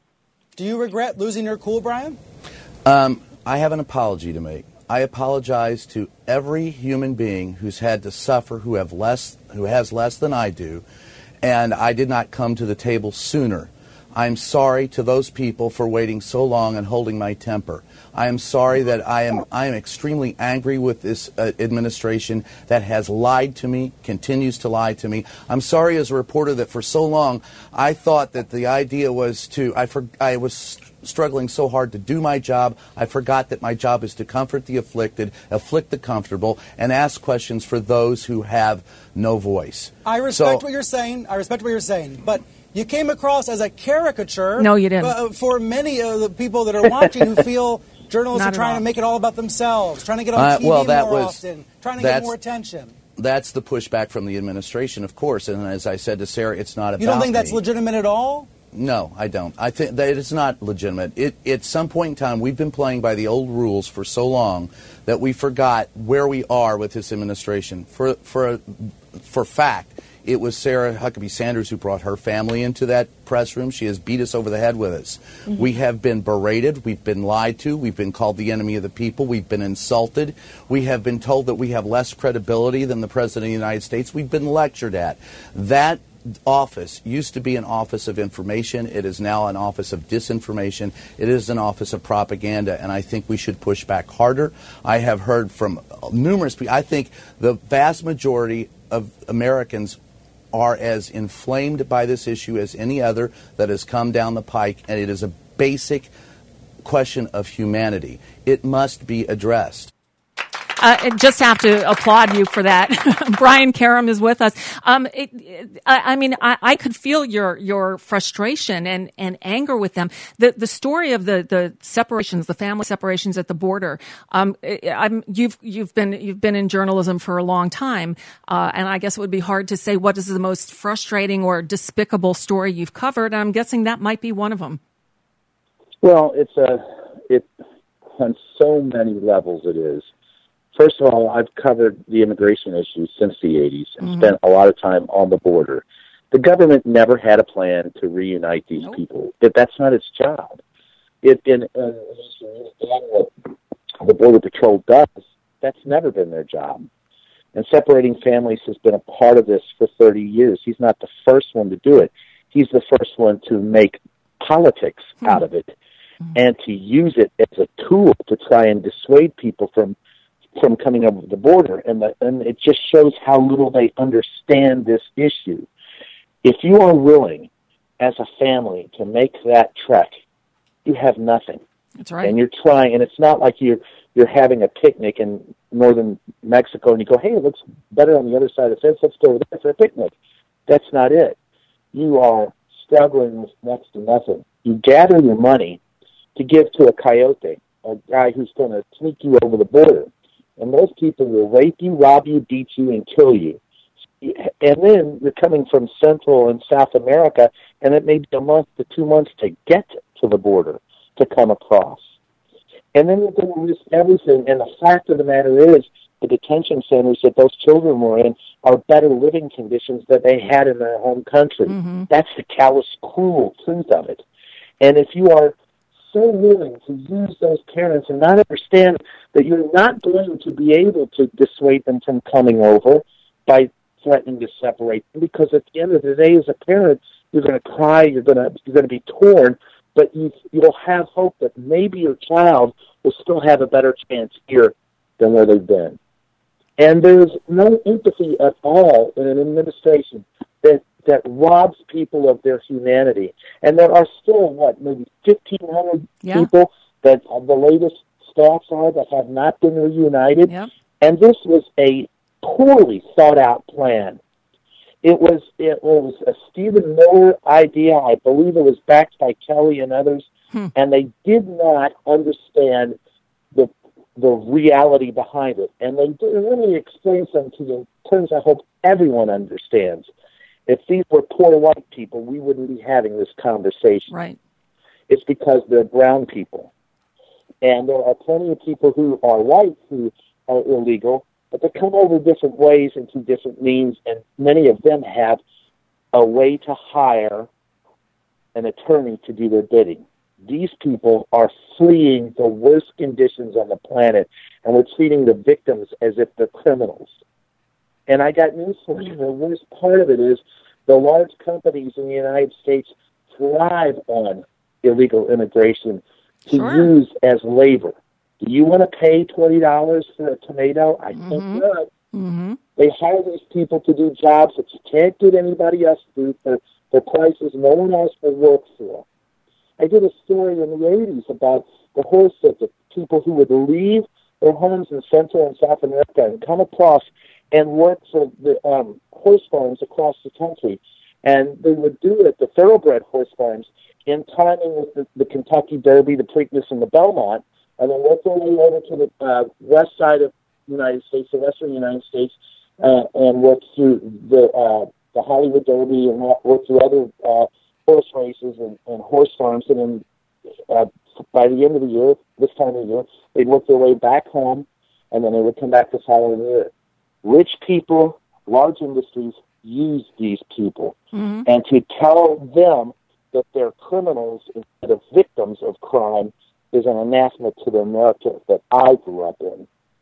Do you regret losing your cool, Brian? Um, I have an apology to make. I apologize to every human being who's had to suffer, who have less, who has less than I do, and I did not come to the table sooner. I'm sorry to those people for waiting so long and holding my temper. I am sorry that I am I am extremely angry with this uh, administration that has lied to me, continues to lie to me. I'm sorry as a reporter that for so long I thought that the idea was to, I, for, I was struggling so hard to do my job, I forgot that my job is to comfort the afflicted, afflict the comfortable, and ask questions for those who have no voice. I respect so, what you're saying. I respect what you're saying. But you came across as a caricature. No, you didn't. Uh, for many of the people that are watching who feel journalists Not are trying all. to make it all about themselves, trying to get on Uh, T V well, that more was- often, trying to get that's- more attention. That's the pushback from the administration, of course. And as I said to Sarah, it's not about You don't think that's me. legitimate at all? No, I don't. I think that it's not legitimate. It, at some point in time, we've been playing by the old rules for so long that we forgot where we are with this administration. For for for fact, it was Sarah Huckabee Sanders who brought her family into that press room. She has beat us over the head with us. Mm-hmm. We have been berated. We've been lied to. We've been called the enemy of the people. We've been insulted. We have been told that we have less credibility than the President of the United States. We've been lectured at. That office used to be an office of information. It is now an office of disinformation. It is an office of propaganda, and I think we should push back harder. I have heard from numerous people. I think the vast majority of Americans are as inflamed by this issue as any other that has come down the pike, and it is a basic question of humanity. It must be addressed. Uh, I just have to applaud you for that. Brian Karem is with us. Um, it, it, I, I mean, I, I could feel your your frustration and, and anger with them. The the story of the, the separations, the family separations at the border. Um, I'm, you've you've been you've been in journalism for a long time, uh, and I guess it would be hard to say what is the most frustrating or despicable story you've covered. I'm guessing that might be one of them. Well, it's a it on so many levels. It is. First of all, I've covered the immigration issues since the eighties and mm-hmm. spent a lot of time on the border. The government never had a plan to reunite these nope. people. That that's not its job. It in uh, what the Border Patrol does, that's never been their job. And separating families has been a part of this for thirty years. He's not the first one to do it. He's the first one to make politics hmm. out of it hmm. and to use it as a tool to try and dissuade people from from coming over the border. And, the, and it just shows how little they understand this issue. If you are willing, as a family, to make that trek, you have nothing. That's right. And you're trying, and it's not like you're you're having a picnic in northern Mexico and you go, hey, it looks better on the other side of the fence, let's go over there for a picnic. That's not it. You are struggling with next to nothing. You gather your money to give to a coyote, a guy who's going to sneak you over the border. And those people will rape you, rob you, beat you, and kill you. And then you're coming from Central and South America, and it may be a month to two months to get to the border, to come across. And then you're going to risk everything. And the fact of the matter is, the detention centers that those children were in are better living conditions than they had in their home country. Mm-hmm. That's the callous, cruel truth of it. And if you are so willing to use those parents and not understand that you're not going to be able to dissuade them from coming over by threatening to separate them, because at the end of the day, as a parent, you're going to cry, you're going to you're going to be torn, but you you'll have hope that maybe your child will still have a better chance here than where they've been. And there's no empathy at all in an administration that that robs people of their humanity. And there are still, what, maybe fifteen hundred yeah. people that uh, the latest stats are that have not been reunited. Yeah. And this was a poorly thought-out plan. It was it was a Stephen Miller idea. I believe it was backed by Kelly and others. Hmm. And they did not understand the the reality behind it. And they let me explain something to you in terms I hope everyone understands. If these were poor white people, we wouldn't be having this conversation. Right. It's because they're brown people. And there are plenty of people who are white who are illegal, but they come over different ways and through different means, and many of them have a way to hire an attorney to do their bidding. These people are fleeing the worst conditions on the planet, and we're treating the victims as if they're criminals. And I got news for you. The worst part of it is the large companies in the United States thrive on illegal immigration to sure. use as labor. Do you want to pay twenty dollars for a tomato? I mm-hmm. think not. Mm-hmm. They hire these people to do jobs that you can't get anybody else to do for, for prices no one else will work for. I did a story in the eighties about the horse circuit, people who would leave their homes in Central and South America and come across and work for the um, horse farms across the country. And they would do it, the thoroughbred horse farms, in timing with the, the Kentucky Derby, the Preakness, and the Belmont, and then work their way over to the uh, west side of the United States, the western United States, uh, and work through the uh, the Hollywood Derby and work through other uh, horse races and, and horse farms. And then uh, by the end of the year, this time of the year, they'd work their way back home, and then they would come back the following year. Rich people, large industries use these people. Mm-hmm. And to tell them that they're criminals instead of victims of crime is an anathema to the America that I grew up in.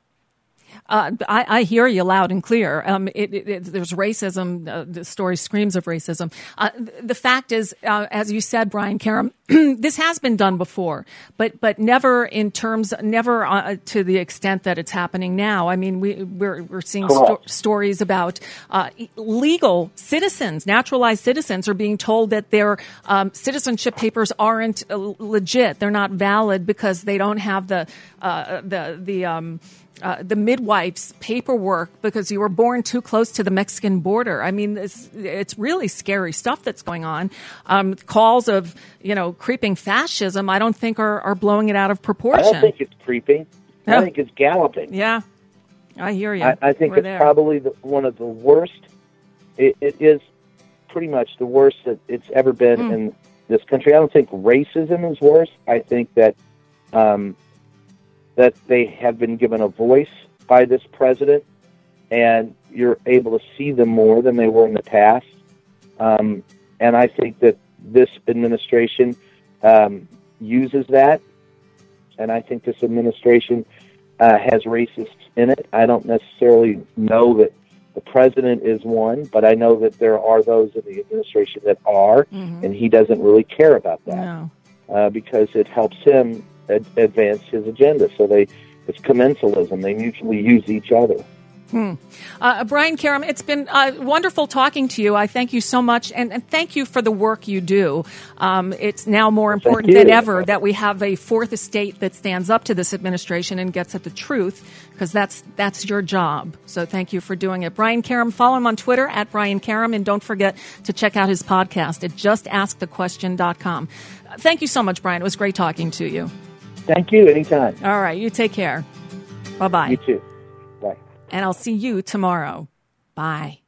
Uh, I, I hear you loud and clear. Um, it, it, it, there's racism. Uh, the story screams of racism. Uh, the fact is, uh, as you said, Brian Karem, this has been done before, but but never in terms, never uh, to the extent that it's happening now. I mean, we we're we're seeing sto- stories about uh, legal citizens, naturalized citizens, are being told that their um, citizenship papers aren't uh, legit. They're not valid because they don't have the uh, the the. Um, Uh, the midwife's paperwork because you were born too close to the Mexican border. I mean, it's, it's really scary stuff that's going on. Um, calls of, you know, creeping fascism, I don't think are, are blowing it out of proportion. I don't think it's creeping. I No. think it's galloping. Yeah, I hear you. I, I think We're it's there. probably the, one of the worst. It, it is pretty much the worst that it's ever been Mm. in this country. I don't think racism is worse. I think that um, that they have been given a voice by this president, and you're able to see them more than they were in the past. Um, and I think that this administration um, uses that, and I think this administration uh, has racists in it. I don't necessarily know that the president is one, but I know that there are those in the administration that are, mm-hmm. and he doesn't really care about that no. uh, because it helps him ad- advance his agenda. So they, it's commensalism. They mutually use each other. Hmm. Uh, Brian Karem, it's been uh, wonderful talking to you. I thank you so much, and, and thank you for the work you do. Um, it's now more important than ever that we have a fourth estate that stands up to this administration and gets at the truth, because that's that's your job. So thank you for doing it. Brian Karem, follow him on Twitter at Brian Karem, and don't forget to check out his podcast at just ask the question dot com. Thank you so much, Brian. It was great talking to you. Thank you. Anytime. All right. You take care. Bye-bye. You too. Bye. And I'll see you tomorrow. Bye.